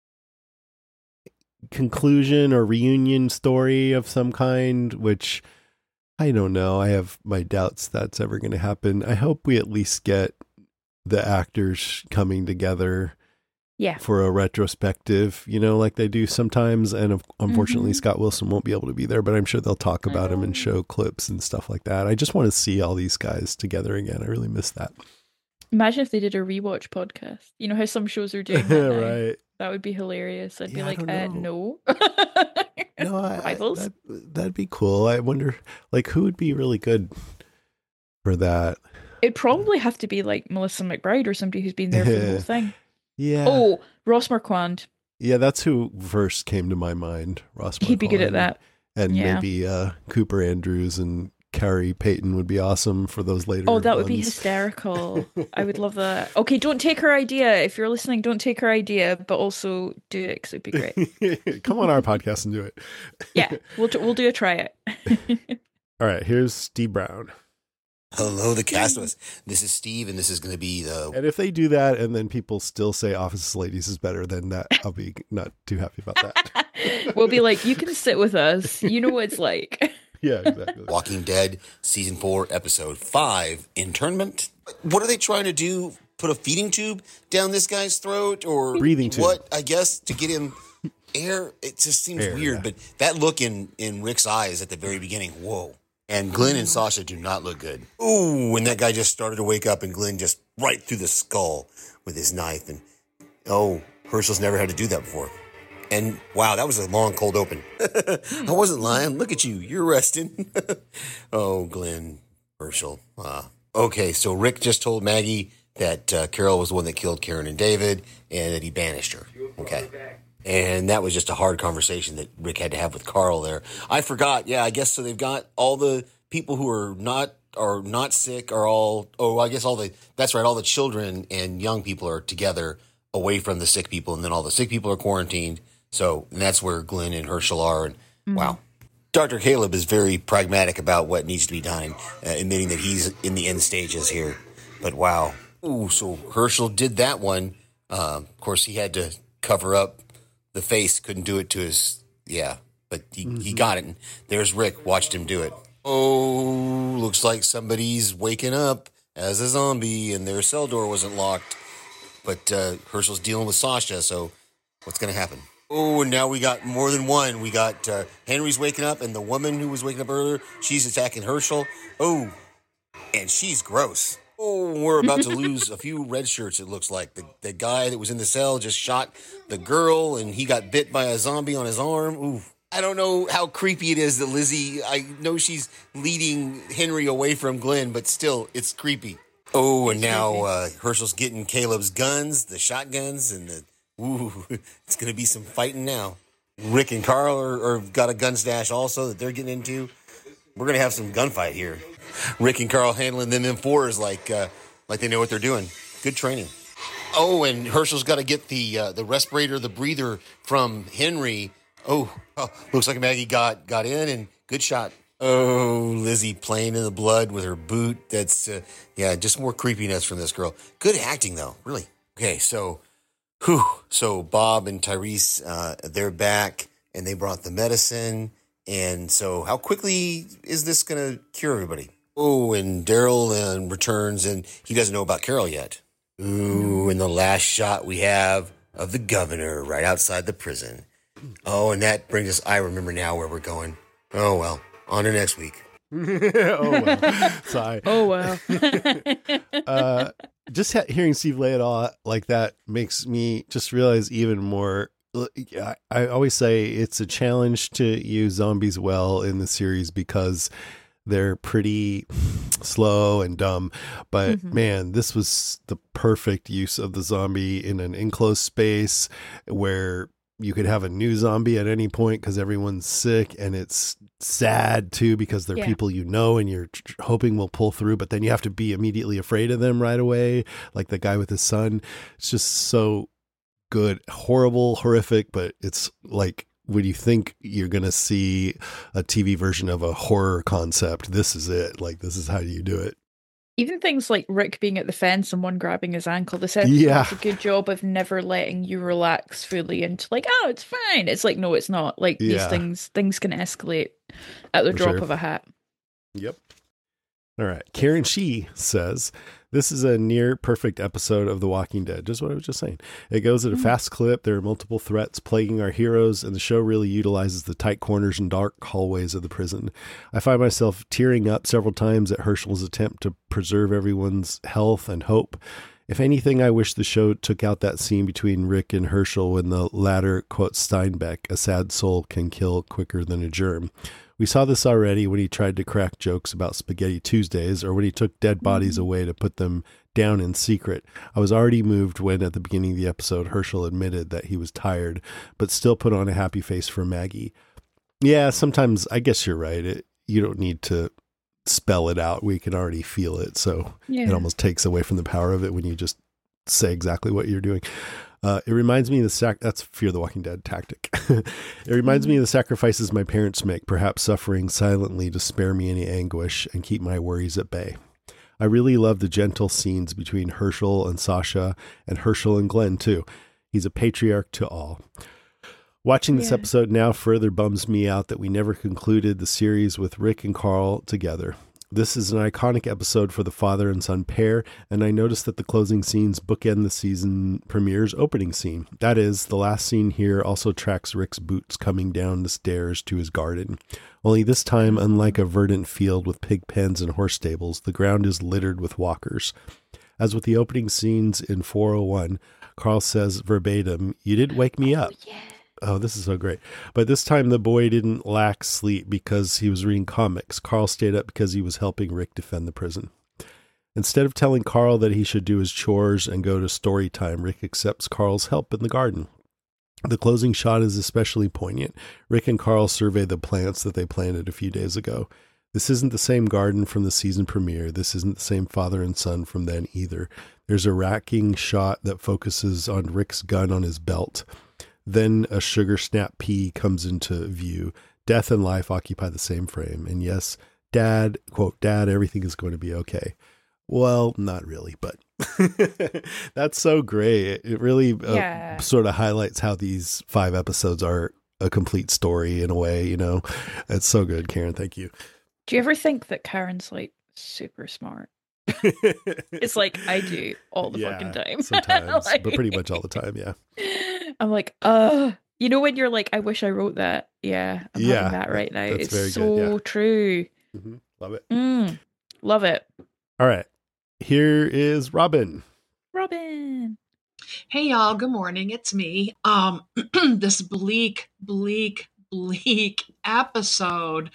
conclusion or reunion story of some kind, which I don't know, I have my doubts that's ever going to happen. I hope we at least get the actors coming together yeah. for a retrospective, you know, like they do sometimes. And unfortunately, mm-hmm. Scott Wilson won't be able to be there, but I'm sure they'll talk about him and show clips and stuff like that. I just want to see all these guys together again. I really miss that. Imagine if they did a rewatch podcast. You know how some shows are doing that now? Right. That would be hilarious. I'd yeah, be like, uh, no. no, I, I, that, that'd be cool. I wonder, like, who would be really good for that? It'd probably have to be like Melissa McBride or somebody who's been there for the whole thing. Yeah. Oh, Ross Marquand. Yeah, that's who first came to my mind. Ross Marquand. He'd be good at that. And yeah. maybe uh, Cooper Andrews and Carrie Payton would be awesome for those later Oh, that ones. would be hysterical. I would love that. Okay, don't take her idea. If you're listening, don't take her idea, but also do it because it'd be great. Come on our podcast and do it. Yeah, we'll, we'll do a try it. All right, here's Steve Brown. Hello, the Castaway. This is Steve, and this is going to be the... And if they do that, and then people still say Office Ladies is better, then that I'll be not too happy about that. We'll be like, you can sit with us. You know what it's like. Yeah, exactly. Walking Dead, Season four, Episode five, Internment. What are they trying to do? Put a feeding tube down this guy's throat? Or breathing tube. What, I guess, to get him air? It just seems air, weird, yeah. But that look in, in Rick's eyes at the very beginning, whoa. And Glenn and Sasha do not look good. Ooh, when that guy just started to wake up and Glenn just right through the skull with his knife. And, oh, Hershel's never had to do that before. And, wow, that was a long, cold open. I wasn't lying. Look at you. You're resting. Oh, Glenn, Hershel. Uh, okay, so Rick just told Maggie that uh, Carol was the one that killed Karen and David and that he banished her. Okay. And that was just a hard conversation that Rick had to have with Carl there. I forgot. Yeah, I guess so. They've got all the people who are not are not sick are all. Oh, I guess all the. That's right. All the children and young people are together away from the sick people, and then all the sick people are quarantined. So and that's where Glenn and Hershel are. And mm-hmm. Wow, Doctor Caleb is very pragmatic about what needs to be done, uh, admitting that he's in the end stages here. But wow, ooh, so Hershel did that one. Uh, of course, he had to cover up the face couldn't do it to his, yeah, but he, mm-hmm. he got it. And there's Rick, watched him do it. Oh, looks like somebody's waking up as a zombie and their cell door wasn't locked. But uh, Herschel's dealing with Sasha, so what's going to happen? Oh, and now we got more than one. We got uh, Henry's waking up, and the woman who was waking up earlier, she's attacking Herschel. Oh, and she's gross. Oh, we're about to lose a few red shirts, it looks like. The, the guy that was in the cell just shot the girl, and he got bit by a zombie on his arm. Ooh. I don't know how creepy it is that Lizzie, I know she's leading Henry away from Glenn, but still, it's creepy. Oh, and now uh, Herschel's getting Caleb's guns, the shotguns, and the, ooh, it's going to be some fighting now. Rick and Carl are, are got a gun stash also that they're getting into. We're going to have some gunfight here. Rick and Carl handling them M fours like uh, like they know what they're doing. Good training. Oh, and Herschel's got to get the uh, the respirator, the breather from Henry. Oh, oh, looks like Maggie got, got in, and good shot. Oh, Lizzie playing in the blood with her boot. That's, uh, yeah, just more creepiness from this girl. Good acting, though, really. Okay, so, whew, so Bob and Tyrese, uh, they're back, and they brought the medicine. And so how quickly is this going to cure everybody? Oh, and Daryl uh, returns, and he doesn't know about Carol yet. Ooh, and the last shot we have of the governor right outside the prison. Oh, and that brings us, I remember now where we're going. Oh, well, on to next week. oh, well. Sorry. Oh, well. uh, just ha- hearing Steve lay it all like that makes me just realize even more. I, I always say it's a challenge to use zombies well in the series because they're pretty slow and dumb. But mm-hmm. man, this was the perfect use of the zombie in an enclosed space where you could have a new zombie at any point because everyone's sick, and it's sad too because they're yeah. people you know and you're tr- hoping will pull through, but then you have to be immediately afraid of them right away, like the guy with his son. It's just so good, horrible, horrific, but it's like when you think you're going to see a T V version of a horror concept, this is it. Like, this is how you do it. Even things like Rick being at the fence and one grabbing his ankle, this episode yeah. does a good job of never letting you relax fully into like, oh, it's fine. It's like, no, it's not. Like yeah. these things, things can escalate at the For drop sure. of a hat. Yep. All right. Karen Shee says, this is a near perfect episode of The Walking Dead. Just what I was just saying. It goes at a mm. fast clip. There are multiple threats plaguing our heroes, and the show really utilizes the tight corners and dark hallways of the prison. I find myself tearing up several times at Herschel's attempt to preserve everyone's health and hope. If anything, I wish the show took out that scene between Rick and Herschel when the latter quotes Steinbeck, a sad soul can kill quicker than a germ. We saw this already when he tried to crack jokes about Spaghetti Tuesdays, or when he took dead bodies away to put them down in secret. I was already moved when, at the beginning of the episode, Herschel admitted that he was tired, but still put on a happy face for Maggie. Yeah, sometimes, I guess you're right. It, you don't need to spell it out. We can already feel it, so yeah. it almost takes away from the power of it when you just say exactly what you're doing. Uh, it reminds me of the sac. That's Fear the Walking Dead tactic. It reminds mm-hmm. me of the sacrifices my parents make, perhaps suffering silently to spare me any anguish and keep my worries at bay. I really love the gentle scenes between Herschel and Sasha, and Herschel and Glenn too. He's a patriarch to all. Watching this yeah. episode now further bums me out that we never concluded the series with Rick and Carl together. This is an iconic episode for the father and son pair, and I noticed that the closing scenes bookend the season premiere's opening scene. That is, the last scene here also tracks Rick's boots coming down the stairs to his garden. Only this time, unlike a verdant field with pig pens and horse stables, the ground is littered with walkers. As with the opening scenes in four oh one, Carl says verbatim, "You didn't wake me up." Oh, yeah. Oh, this is so great. But this time the boy didn't lack sleep because he was reading comics. Carl stayed up because he was helping Rick defend the prison. Instead of telling Carl that he should do his chores and go to story time, Rick accepts Carl's help in the garden. The closing shot is especially poignant. Rick and Carl survey the plants that they planted a few days ago. This isn't the same garden from the season premiere. This isn't the same father and son from then either. There's a racking shot that focuses on Rick's gun on his belt. Then a sugar snap pea comes into view. Death and life occupy the same frame. And yes, Dad, quote, Dad, everything is going to be okay. Well, not really, but that's so great. It really uh, Yeah. sort of highlights how these five episodes are a complete story in a way, you know. It's so good, Karen. Thank you. Do you ever think that Karen's like super smart? It's like I do all the Yeah, fucking time. sometimes, Like- but pretty much all the time, yeah. I'm like, uh, you know when you're like, I wish I wrote that. Yeah, I'm Yeah, having that right now. that's It's very so good, yeah. true. hmm Love it. Mm, love it, All right. Here is Robin. Robin. Hey y'all, good morning. It's me. Um this bleak, bleak, bleak episode.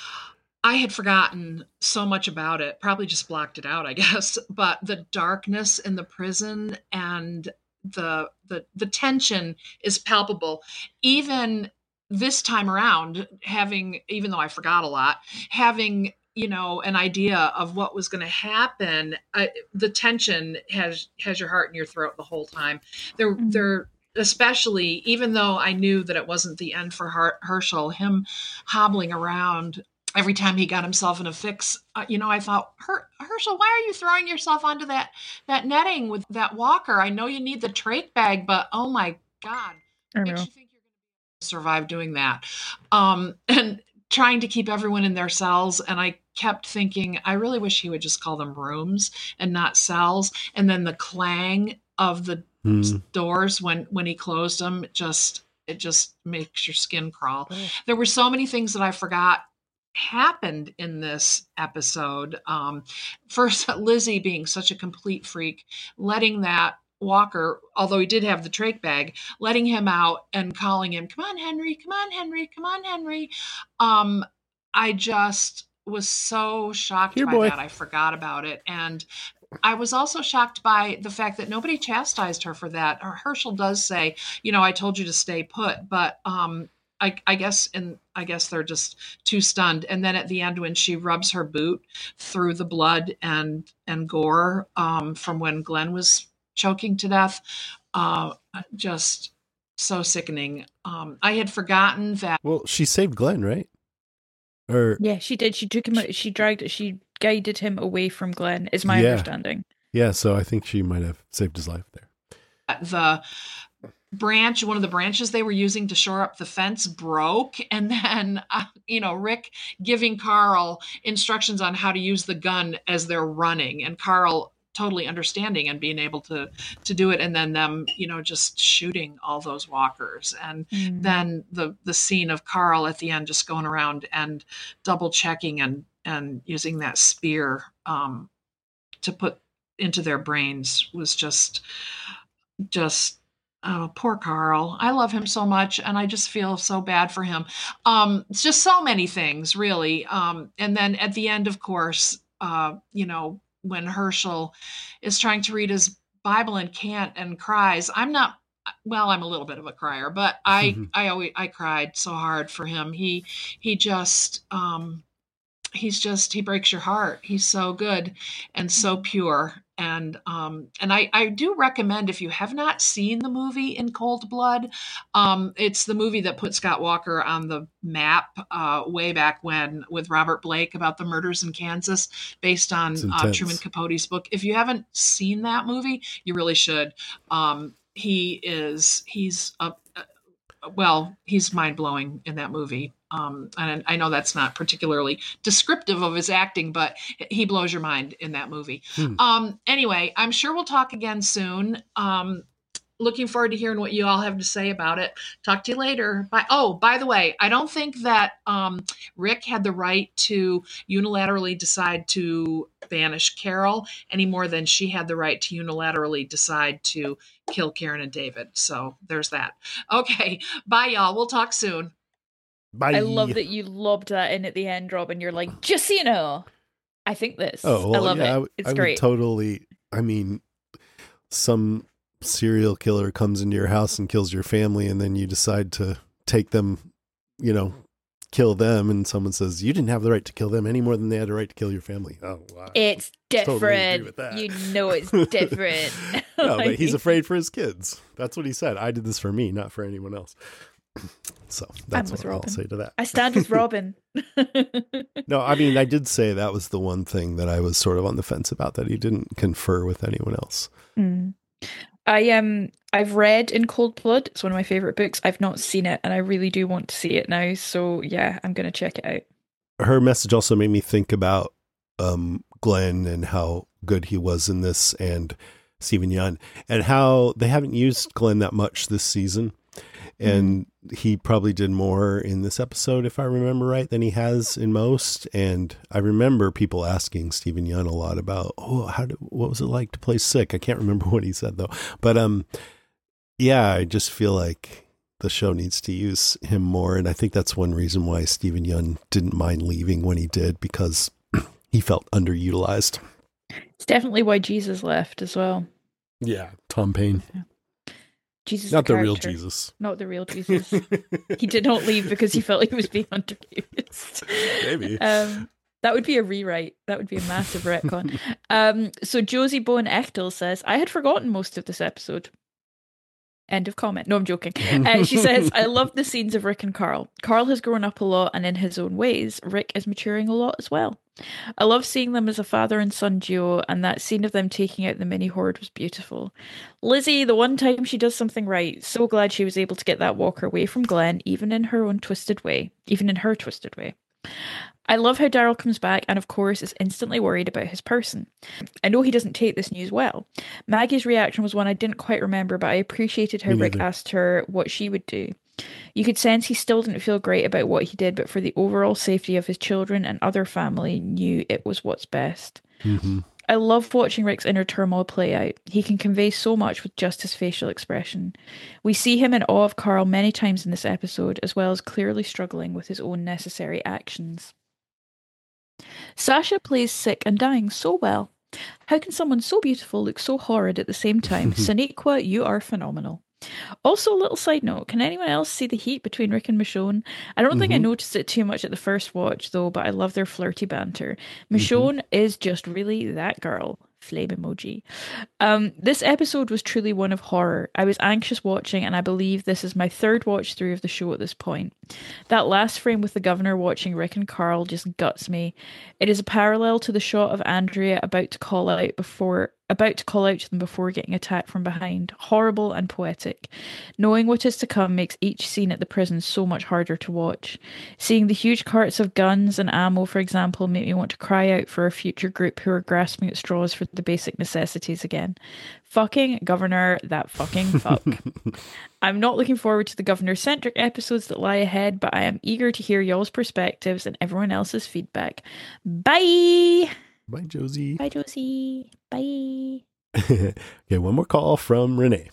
I had forgotten so much about it. Probably just blocked it out, I guess. But the darkness in the prison and the the the tension is palpable. Even this time around, having even though I forgot a lot, having you know, an idea of what was going to happen, I, the tension has has your heart in your throat the whole time. They're Mhm. they're especially, even though I knew that it wasn't the end for Her- Herschel, him hobbling around every time he got himself in a fix. Uh, you know, I thought, Her- Herschel, why are you throwing yourself onto that that netting with that walker? I know you need the trach bag, but oh my God, I makes know. you think you're going to survive doing that. Um, and trying to keep everyone in their cells. And I kept thinking, I really wish he would just call them rooms and not cells. And then the clang of the Hmm. doors when, when he closed them, just, it just makes your skin crawl. There were so many things that I forgot happened in this episode. Um, first, Lizzie being such a complete freak, letting that Walker, although he did have the trach bag, letting him out and calling him, come on, Henry, come on, Henry, come on, Henry. Um, I just was so shocked Here, by boy. that. I forgot about it. And I was also shocked by the fact that nobody chastised her for that. Her- Herschel does say, you know, I told you to stay put, but um, I, I guess, and I guess they're just too stunned. And then at the end, when she rubs her boot through the blood and and gore um, from when Glenn was choking to death, uh, just so sickening. Um, I had forgotten that. Well, she saved Glenn, right? Or Yeah, she did. She took him. out- She dragged. She guided him away from Glenn. Is my Yeah. understanding. yeah, so I think she might have saved his life there. The branch, one of the branches they were using to shore up the fence broke. And then, uh, you know, Rick giving Carl instructions on how to use the gun as they're running, and Carl totally understanding and being able to to do it, and then them, you know, just shooting all those walkers. And Mm. then the the scene of Carl at the end just going around and double checking and and using that spear um, to put into their brains was just just oh, poor Carl. I love him so much, and I just feel so bad for him. Um, it's just so many things, really. Um, and then at the end, of course, uh, you know, when Herschel is trying to read his Bible and can't and cries. I'm not. Well, I'm a little bit of a crier, but I, I always, I cried so hard for him. He, he just, um, he's just, he breaks your heart. He's so good and so pure. And, um, and I, I do recommend, if you have not seen the movie In Cold Blood, um, it's the movie that put Scott Walker on the map, uh, way back when, with Robert Blake, about the murders in Kansas, based on It's uh, intense. Truman Capote's book. If you haven't seen that movie, you really should. Um, he is, he's a, well, he's mind blowing in that movie. Um, and I know that's not particularly descriptive of his acting, but he blows your mind in that movie. Hmm. Um, anyway, I'm sure we'll talk again soon. Um, looking forward to hearing what you all have to say about it. Talk to you later. Bye. Oh, by the way, I don't think that um, Rick had the right to unilaterally decide to banish Carol any more than she had the right to unilaterally decide to kill Karen and David. So there's that. Okay. Bye, y'all. We'll talk soon. Bye. I love that you lobbed that in at the end, Robin. You're like, just so you know, I think this. Oh, well, I love yeah, I it. w- It's I would great. totally. I mean, some serial killer comes into your house and kills your family, and then you decide to take them, you know, kill them, and someone says you didn't have the right to kill them any more than they had a right to kill your family. Oh, wow. It's Totally agree different. with that. You know it's different. No, Like- but he's afraid for his kids. That's what he said. I did this for me, not for anyone else. So that's I'm with what Robin. I'll say to that. I stand with Robin. No, I mean, I did say that was the one thing that I was sort of on the fence about, that he didn't confer with anyone else. Mm. I um I've read In Cold Blood. It's one of my favorite books. I've not seen it, and I really do want to see it now. So yeah, I'm gonna check it out. Her message also made me think about um, Glenn and how good he was in this, and Steven Yeun, and how they haven't used Glenn that much this season. And mm. he probably did more in this episode, if I remember right, than he has in most. And I remember people asking Steven Yeun a lot about, oh, how did, what was it like to play Sick? I can't remember what he said though. But um, yeah, I just feel like the show needs to use him more. And I think that's one reason why Steven Yeun didn't mind leaving when he did, because he felt underutilized. It's definitely why Jesus left as well. Yeah, Tom Paine. Yeah. Jesus, not the, the real Jesus. Not the real Jesus. He did not leave because he felt he was being underused. Maybe. Um, that would be a rewrite. That would be a massive retcon. um, so Josie Bowen Echtel says, I had forgotten most of this episode. End of comment. No, I'm joking. Uh, she says, I love the scenes of Rick and Carl. Carl has grown up a lot, and in his own ways, Rick is maturing a lot as well. I love seeing them as a father and son duo, and that scene of them taking out the mini horde was beautiful. Lizzie, the one time she does something right, so glad she was able to get that walker away from Glenn, even in her own twisted way, even in her twisted way. I love how Daryl comes back and, of course, is instantly worried about his person. I know he doesn't take this news well. Maggie's reaction was one I didn't quite remember, but I appreciated how Rick asked her what she would do. You could sense he still didn't feel great about what he did, but for the overall safety of his children and other family, knew it was what's best. Mm-hmm. I love watching Rick's inner turmoil play out. He can convey so much with just his facial expression. We see him in awe of Carl many times in this episode, as well as clearly struggling with his own necessary actions. Sasha plays sick and dying so well. How can someone so beautiful look so horrid at the same time? Sonequa, you are phenomenal. Also, a little side note, can anyone else see the heat between Rick and Michonne? I don't mm-hmm. think I noticed it too much at the first watch, though, but I love their flirty banter. Michonne mm-hmm. is just really that girl. Flame emoji. Um, this episode was truly one of horror. I was anxious watching, and I believe this is my third watch through of the show at this point. That last frame with the governor watching Rick and Carl just guts me. It is a parallel to the shot of Andrea about to call out before about to call out to them before getting attacked from behind. Horrible and poetic. Knowing what is to come makes each scene at the prison so much harder to watch. Seeing the huge carts of guns and ammo, for example, make me want to cry out for a future group who are grasping at straws for the basic necessities again. Fucking Governor, that fucking fuck. I'm not looking forward to the Governor-centric episodes that lie ahead, but I am eager to hear y'all's perspectives and everyone else's feedback. Bye! Bye, Josie. Bye, Josie. Bye. Okay, one more call from Renee.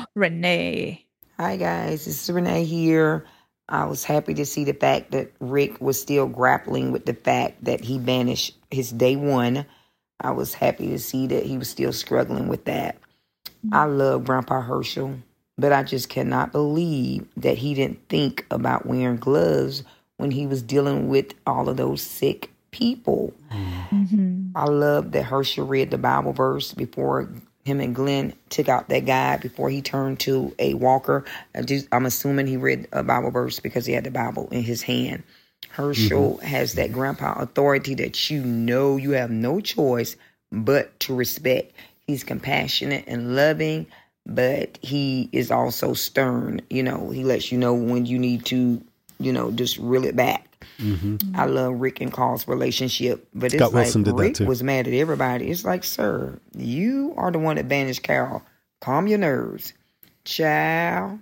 Renee. Hi, guys. This is Renee here. I was happy to see the fact that Rick was still grappling with the fact that he banished his day one. I was happy to see that he was still struggling with that. Mm-hmm. I love Grandpa Herschel, but I just cannot believe that he didn't think about wearing gloves when he was dealing with all of those sick people. Mm-hmm. I love that Herschel read the Bible verse before him and Glenn took out that guy before he turned to a walker. I just, I'm assuming he read a Bible verse because he had the Bible in his hand. Herschel mm-hmm. has that grandpa authority that you know you have no choice but to respect. He's compassionate and loving, but he is also stern. You know, he lets you know when you need to, you know, just reel it back. Mm-hmm. I love Rick and Carl's relationship, but it's Scott like Wilson did Rick that too. was mad at everybody. It's like, sir, you are the one that banished Carol. Calm your nerves. Child.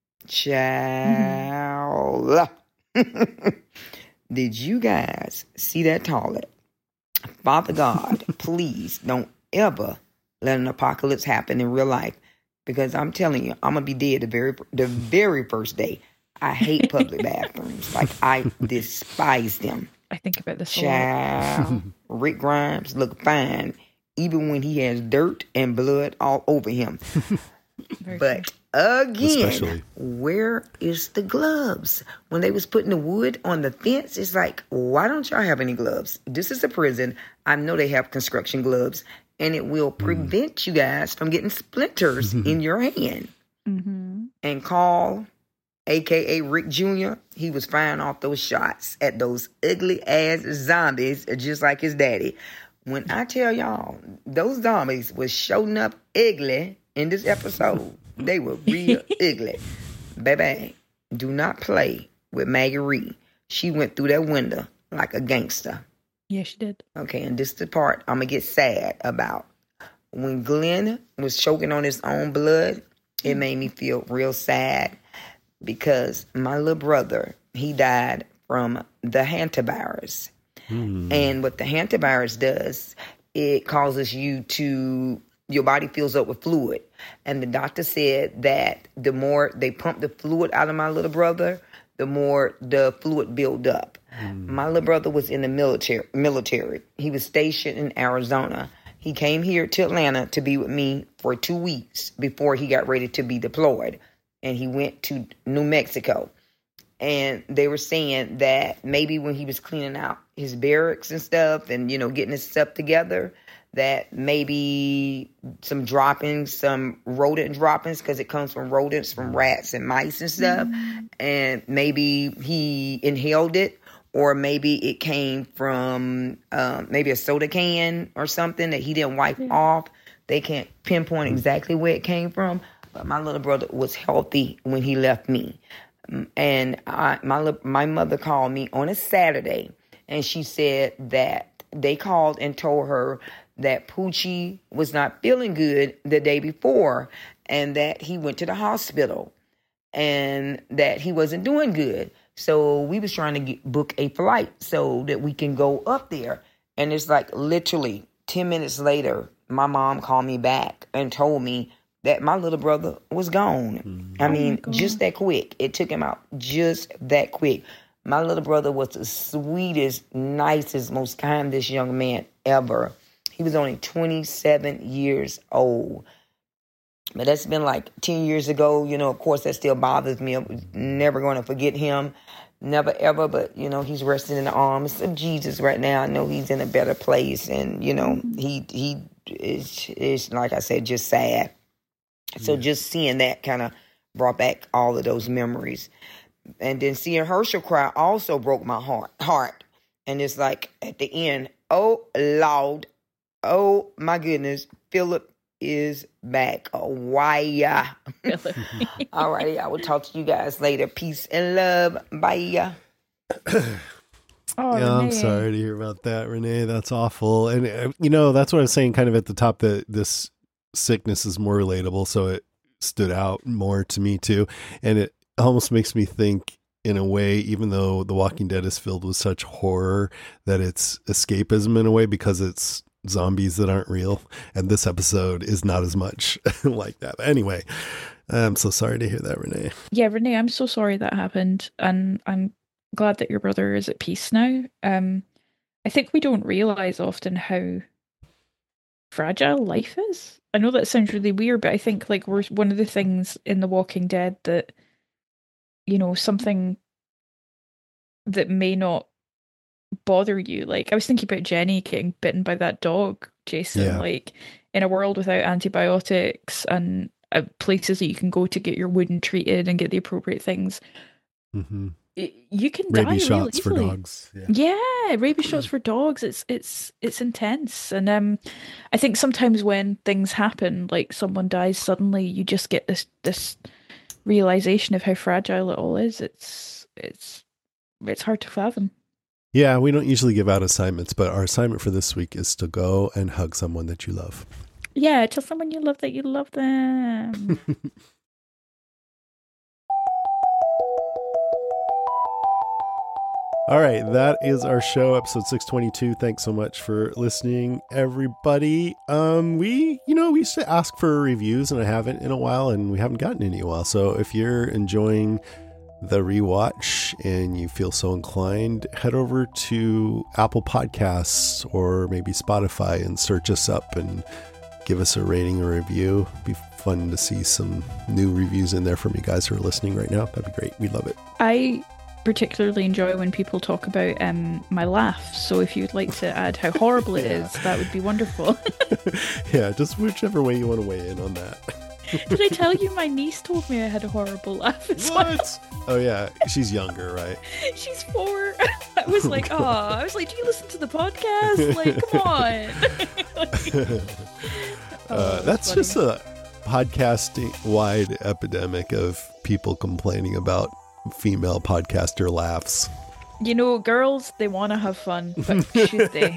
Child. Mm-hmm. Did you guys see that toilet? Father God, please don't ever let an apocalypse happen in real life, because I'm telling you, I'm going to be dead the very, the very first day. I hate public bathrooms. Like, I despise them. I think about this Child, a lot. Rick Grimes look fine, even when he has dirt and blood all over him. But again, Especially. Where is the gloves? When they was putting the wood on the fence, it's like, why don't y'all have any gloves? This is a prison. I know they have construction gloves, and it will prevent mm. you guys from getting splinters in your hand. Mm-hmm. And Carl, a k a. Rick Junior, he was firing off those shots at those ugly-ass zombies just like his daddy. When I tell y'all, those zombies was showing up ugly in this episode. They were real ugly. Baby, do not play with Maggie Ree. She went through that window like a gangster. Yeah, she did. Okay, and this is the part I'm going to get sad about. When Glenn was choking on his own blood, it made me feel real sad because my little brother, he died from the hantavirus. Mm. And what the hantavirus does, it causes you to, your body fills up with fluid. And the doctor said that the more they pump the fluid out of my little brother, the more the fluid build up. Mm. My little brother was in the military. Military. He was stationed in Arizona. He came here to Atlanta to be with me for two weeks before he got ready to be deployed. And he went to New Mexico. And they were saying that maybe when he was cleaning out his barracks and stuff and, you know, getting his stuff together, that maybe some droppings, some rodent droppings, because it comes from rodents, from rats and mice and stuff. Mm-hmm. And maybe he inhaled it, or maybe it came from um, maybe a soda can or something that he didn't wipe mm-hmm. off. They can't pinpoint exactly where it came from. But my little brother was healthy when he left me. And I, my my mother called me on a Saturday, and she said that they called and told her that Poochie was not feeling good the day before, and that he went to the hospital, and that he wasn't doing good. So we was trying to get, book a flight so that we can go up there. And it's like literally ten minutes later, my mom called me back and told me that my little brother was gone. Mm-hmm. I mean, oh just that quick. It took him out just that quick. My little brother was the sweetest, nicest, most kindest young man ever. He was only twenty-seven years old. But that's been like ten years ago. You know, of course, that still bothers me. I'm never going to forget him. Never, ever. But, you know, he's resting in the arms of Jesus right now. I know he's in a better place. And, you know, he he is, is like I said, just sad. So just seeing that kind of brought back all of those memories. And then seeing Herschel cry also broke my heart. heart. And it's like at the end, oh, Lord, oh, my goodness, Philip is back. Oh, why? All righty, I will talk to you guys later. Peace and love. Bye. Oh, yeah, I'm sorry to hear about that, Renee. That's awful. And, uh, you know, that's what I was saying kind of at the top, that this sickness is more relatable, so it stood out more to me too. And it almost makes me think in a way, even though The Walking Dead is filled with such horror, that it's escapism in a way because it's zombies that aren't real. And this episode is not as much like that. But anyway, I'm so sorry to hear that, Renee. Yeah, Renee, I'm so sorry that happened. And I'm glad that your brother is at peace now. Um, I think we don't realize often how fragile life is. I know that sounds really weird, but I think like we're one of the things in The Walking Dead that, you know, something that may not bother you. Like I was thinking about Jenny getting bitten by that dog, Jason, yeah. Like in a world without antibiotics and uh, places that you can go to get your wound treated and get the appropriate things. Mm-hmm. You can rabies die shots really for dogs. Yeah. yeah, rabies shots for dogs. It's it's it's intense, and um, I think sometimes when things happen, like someone dies suddenly, you just get this this realization of how fragile it all is. It's it's it's hard to fathom. Yeah, we don't usually give out assignments, but our assignment for this week is to go and hug someone that you love. Yeah, tell someone you love that you love them. All right, that is our show, episode six twenty-two. Thanks so much for listening, everybody. Um, we, you know, we used to ask for reviews, and I haven't in a while, and we haven't gotten any in a while. So if you're enjoying the rewatch and you feel so inclined, head over to Apple Podcasts or maybe Spotify and search us up and give us a rating or review. It'd be fun to see some new reviews in there from you guys who are listening right now. That'd be great. We'd love it. I particularly enjoy when people talk about um my laugh, so if you'd like to add how horrible it yeah. is, that would be wonderful. Yeah, just whichever way you want to weigh in on that. Did I tell you my niece told me I had a horrible laugh as What? well? Oh yeah, she's younger, right? She's four. I was like, oh, I was like, do you listen to the podcast? Like, come on. uh, Oh, that's funny. just a podcasting-wide epidemic of people complaining about female podcaster laughs. You know, girls, they want to have fun, but should they?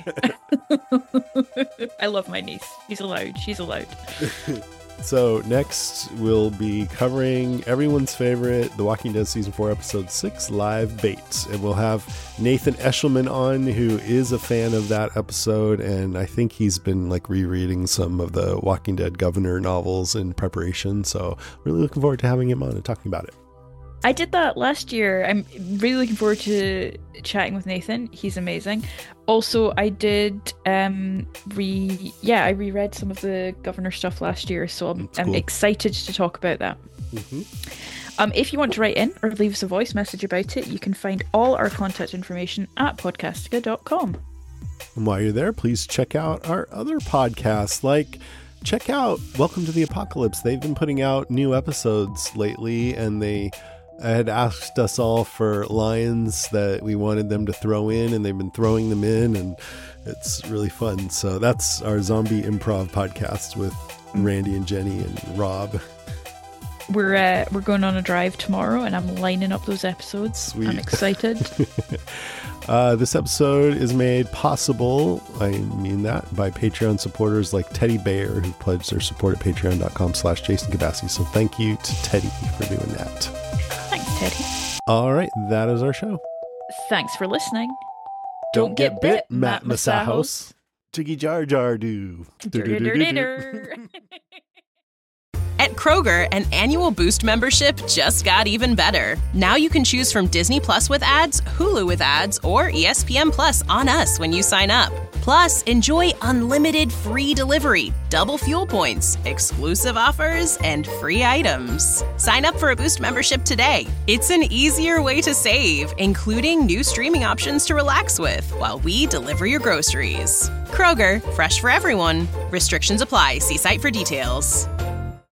I love my niece. She's allowed. She's allowed. So next we'll be covering everyone's favorite The Walking Dead Season four Episode six, Live Bait. And we'll have Nathan Eshelman on, who is a fan of that episode, and I think he's been like rereading some of the Walking Dead Governor novels in preparation. So really looking forward to having him on and talking about it. I did that last year. I'm really looking forward to chatting with Nathan. He's amazing. Also, I did um re yeah, I reread some of the Governor stuff last year, so I'm, I'm cool. excited to talk about that. Mm-hmm. Um, if you want to write in or leave us a voice message about it, you can find all our contact information at podcastica dot com. And while you're there, please check out our other podcasts, like check out Welcome to the Apocalypse. They've been putting out new episodes lately, and they had asked us all for lines that we wanted them to throw in, and they've been throwing them in, and it's really fun. So that's our zombie improv podcast with Randy and Jenny and Rob. We're uh, we're going on a drive tomorrow, and I'm lining up those episodes. Sweet. I'm excited. uh, this episode is made possible, I mean that, by Patreon supporters like Teddy Bayer, who pledged their support at patreon dot com slash Jason Kabassi. So thank you to Teddy for doing that. Thanks, Teddy. All right, that is our show. Thanks for listening. Don't, get bit, Matt Masahos. Jiggy Jar Jar Doo. At Kroger, an annual Boost membership just got even better. Now you can choose from Disney Plus with ads, Hulu with ads, or E S P N Plus on us when you sign up. Plus, enjoy unlimited free delivery, double fuel points, exclusive offers, and free items. Sign up for a Boost membership today. It's an easier way to save, including new streaming options to relax with while we deliver your groceries. Kroger, fresh for everyone. Restrictions apply. See site for details.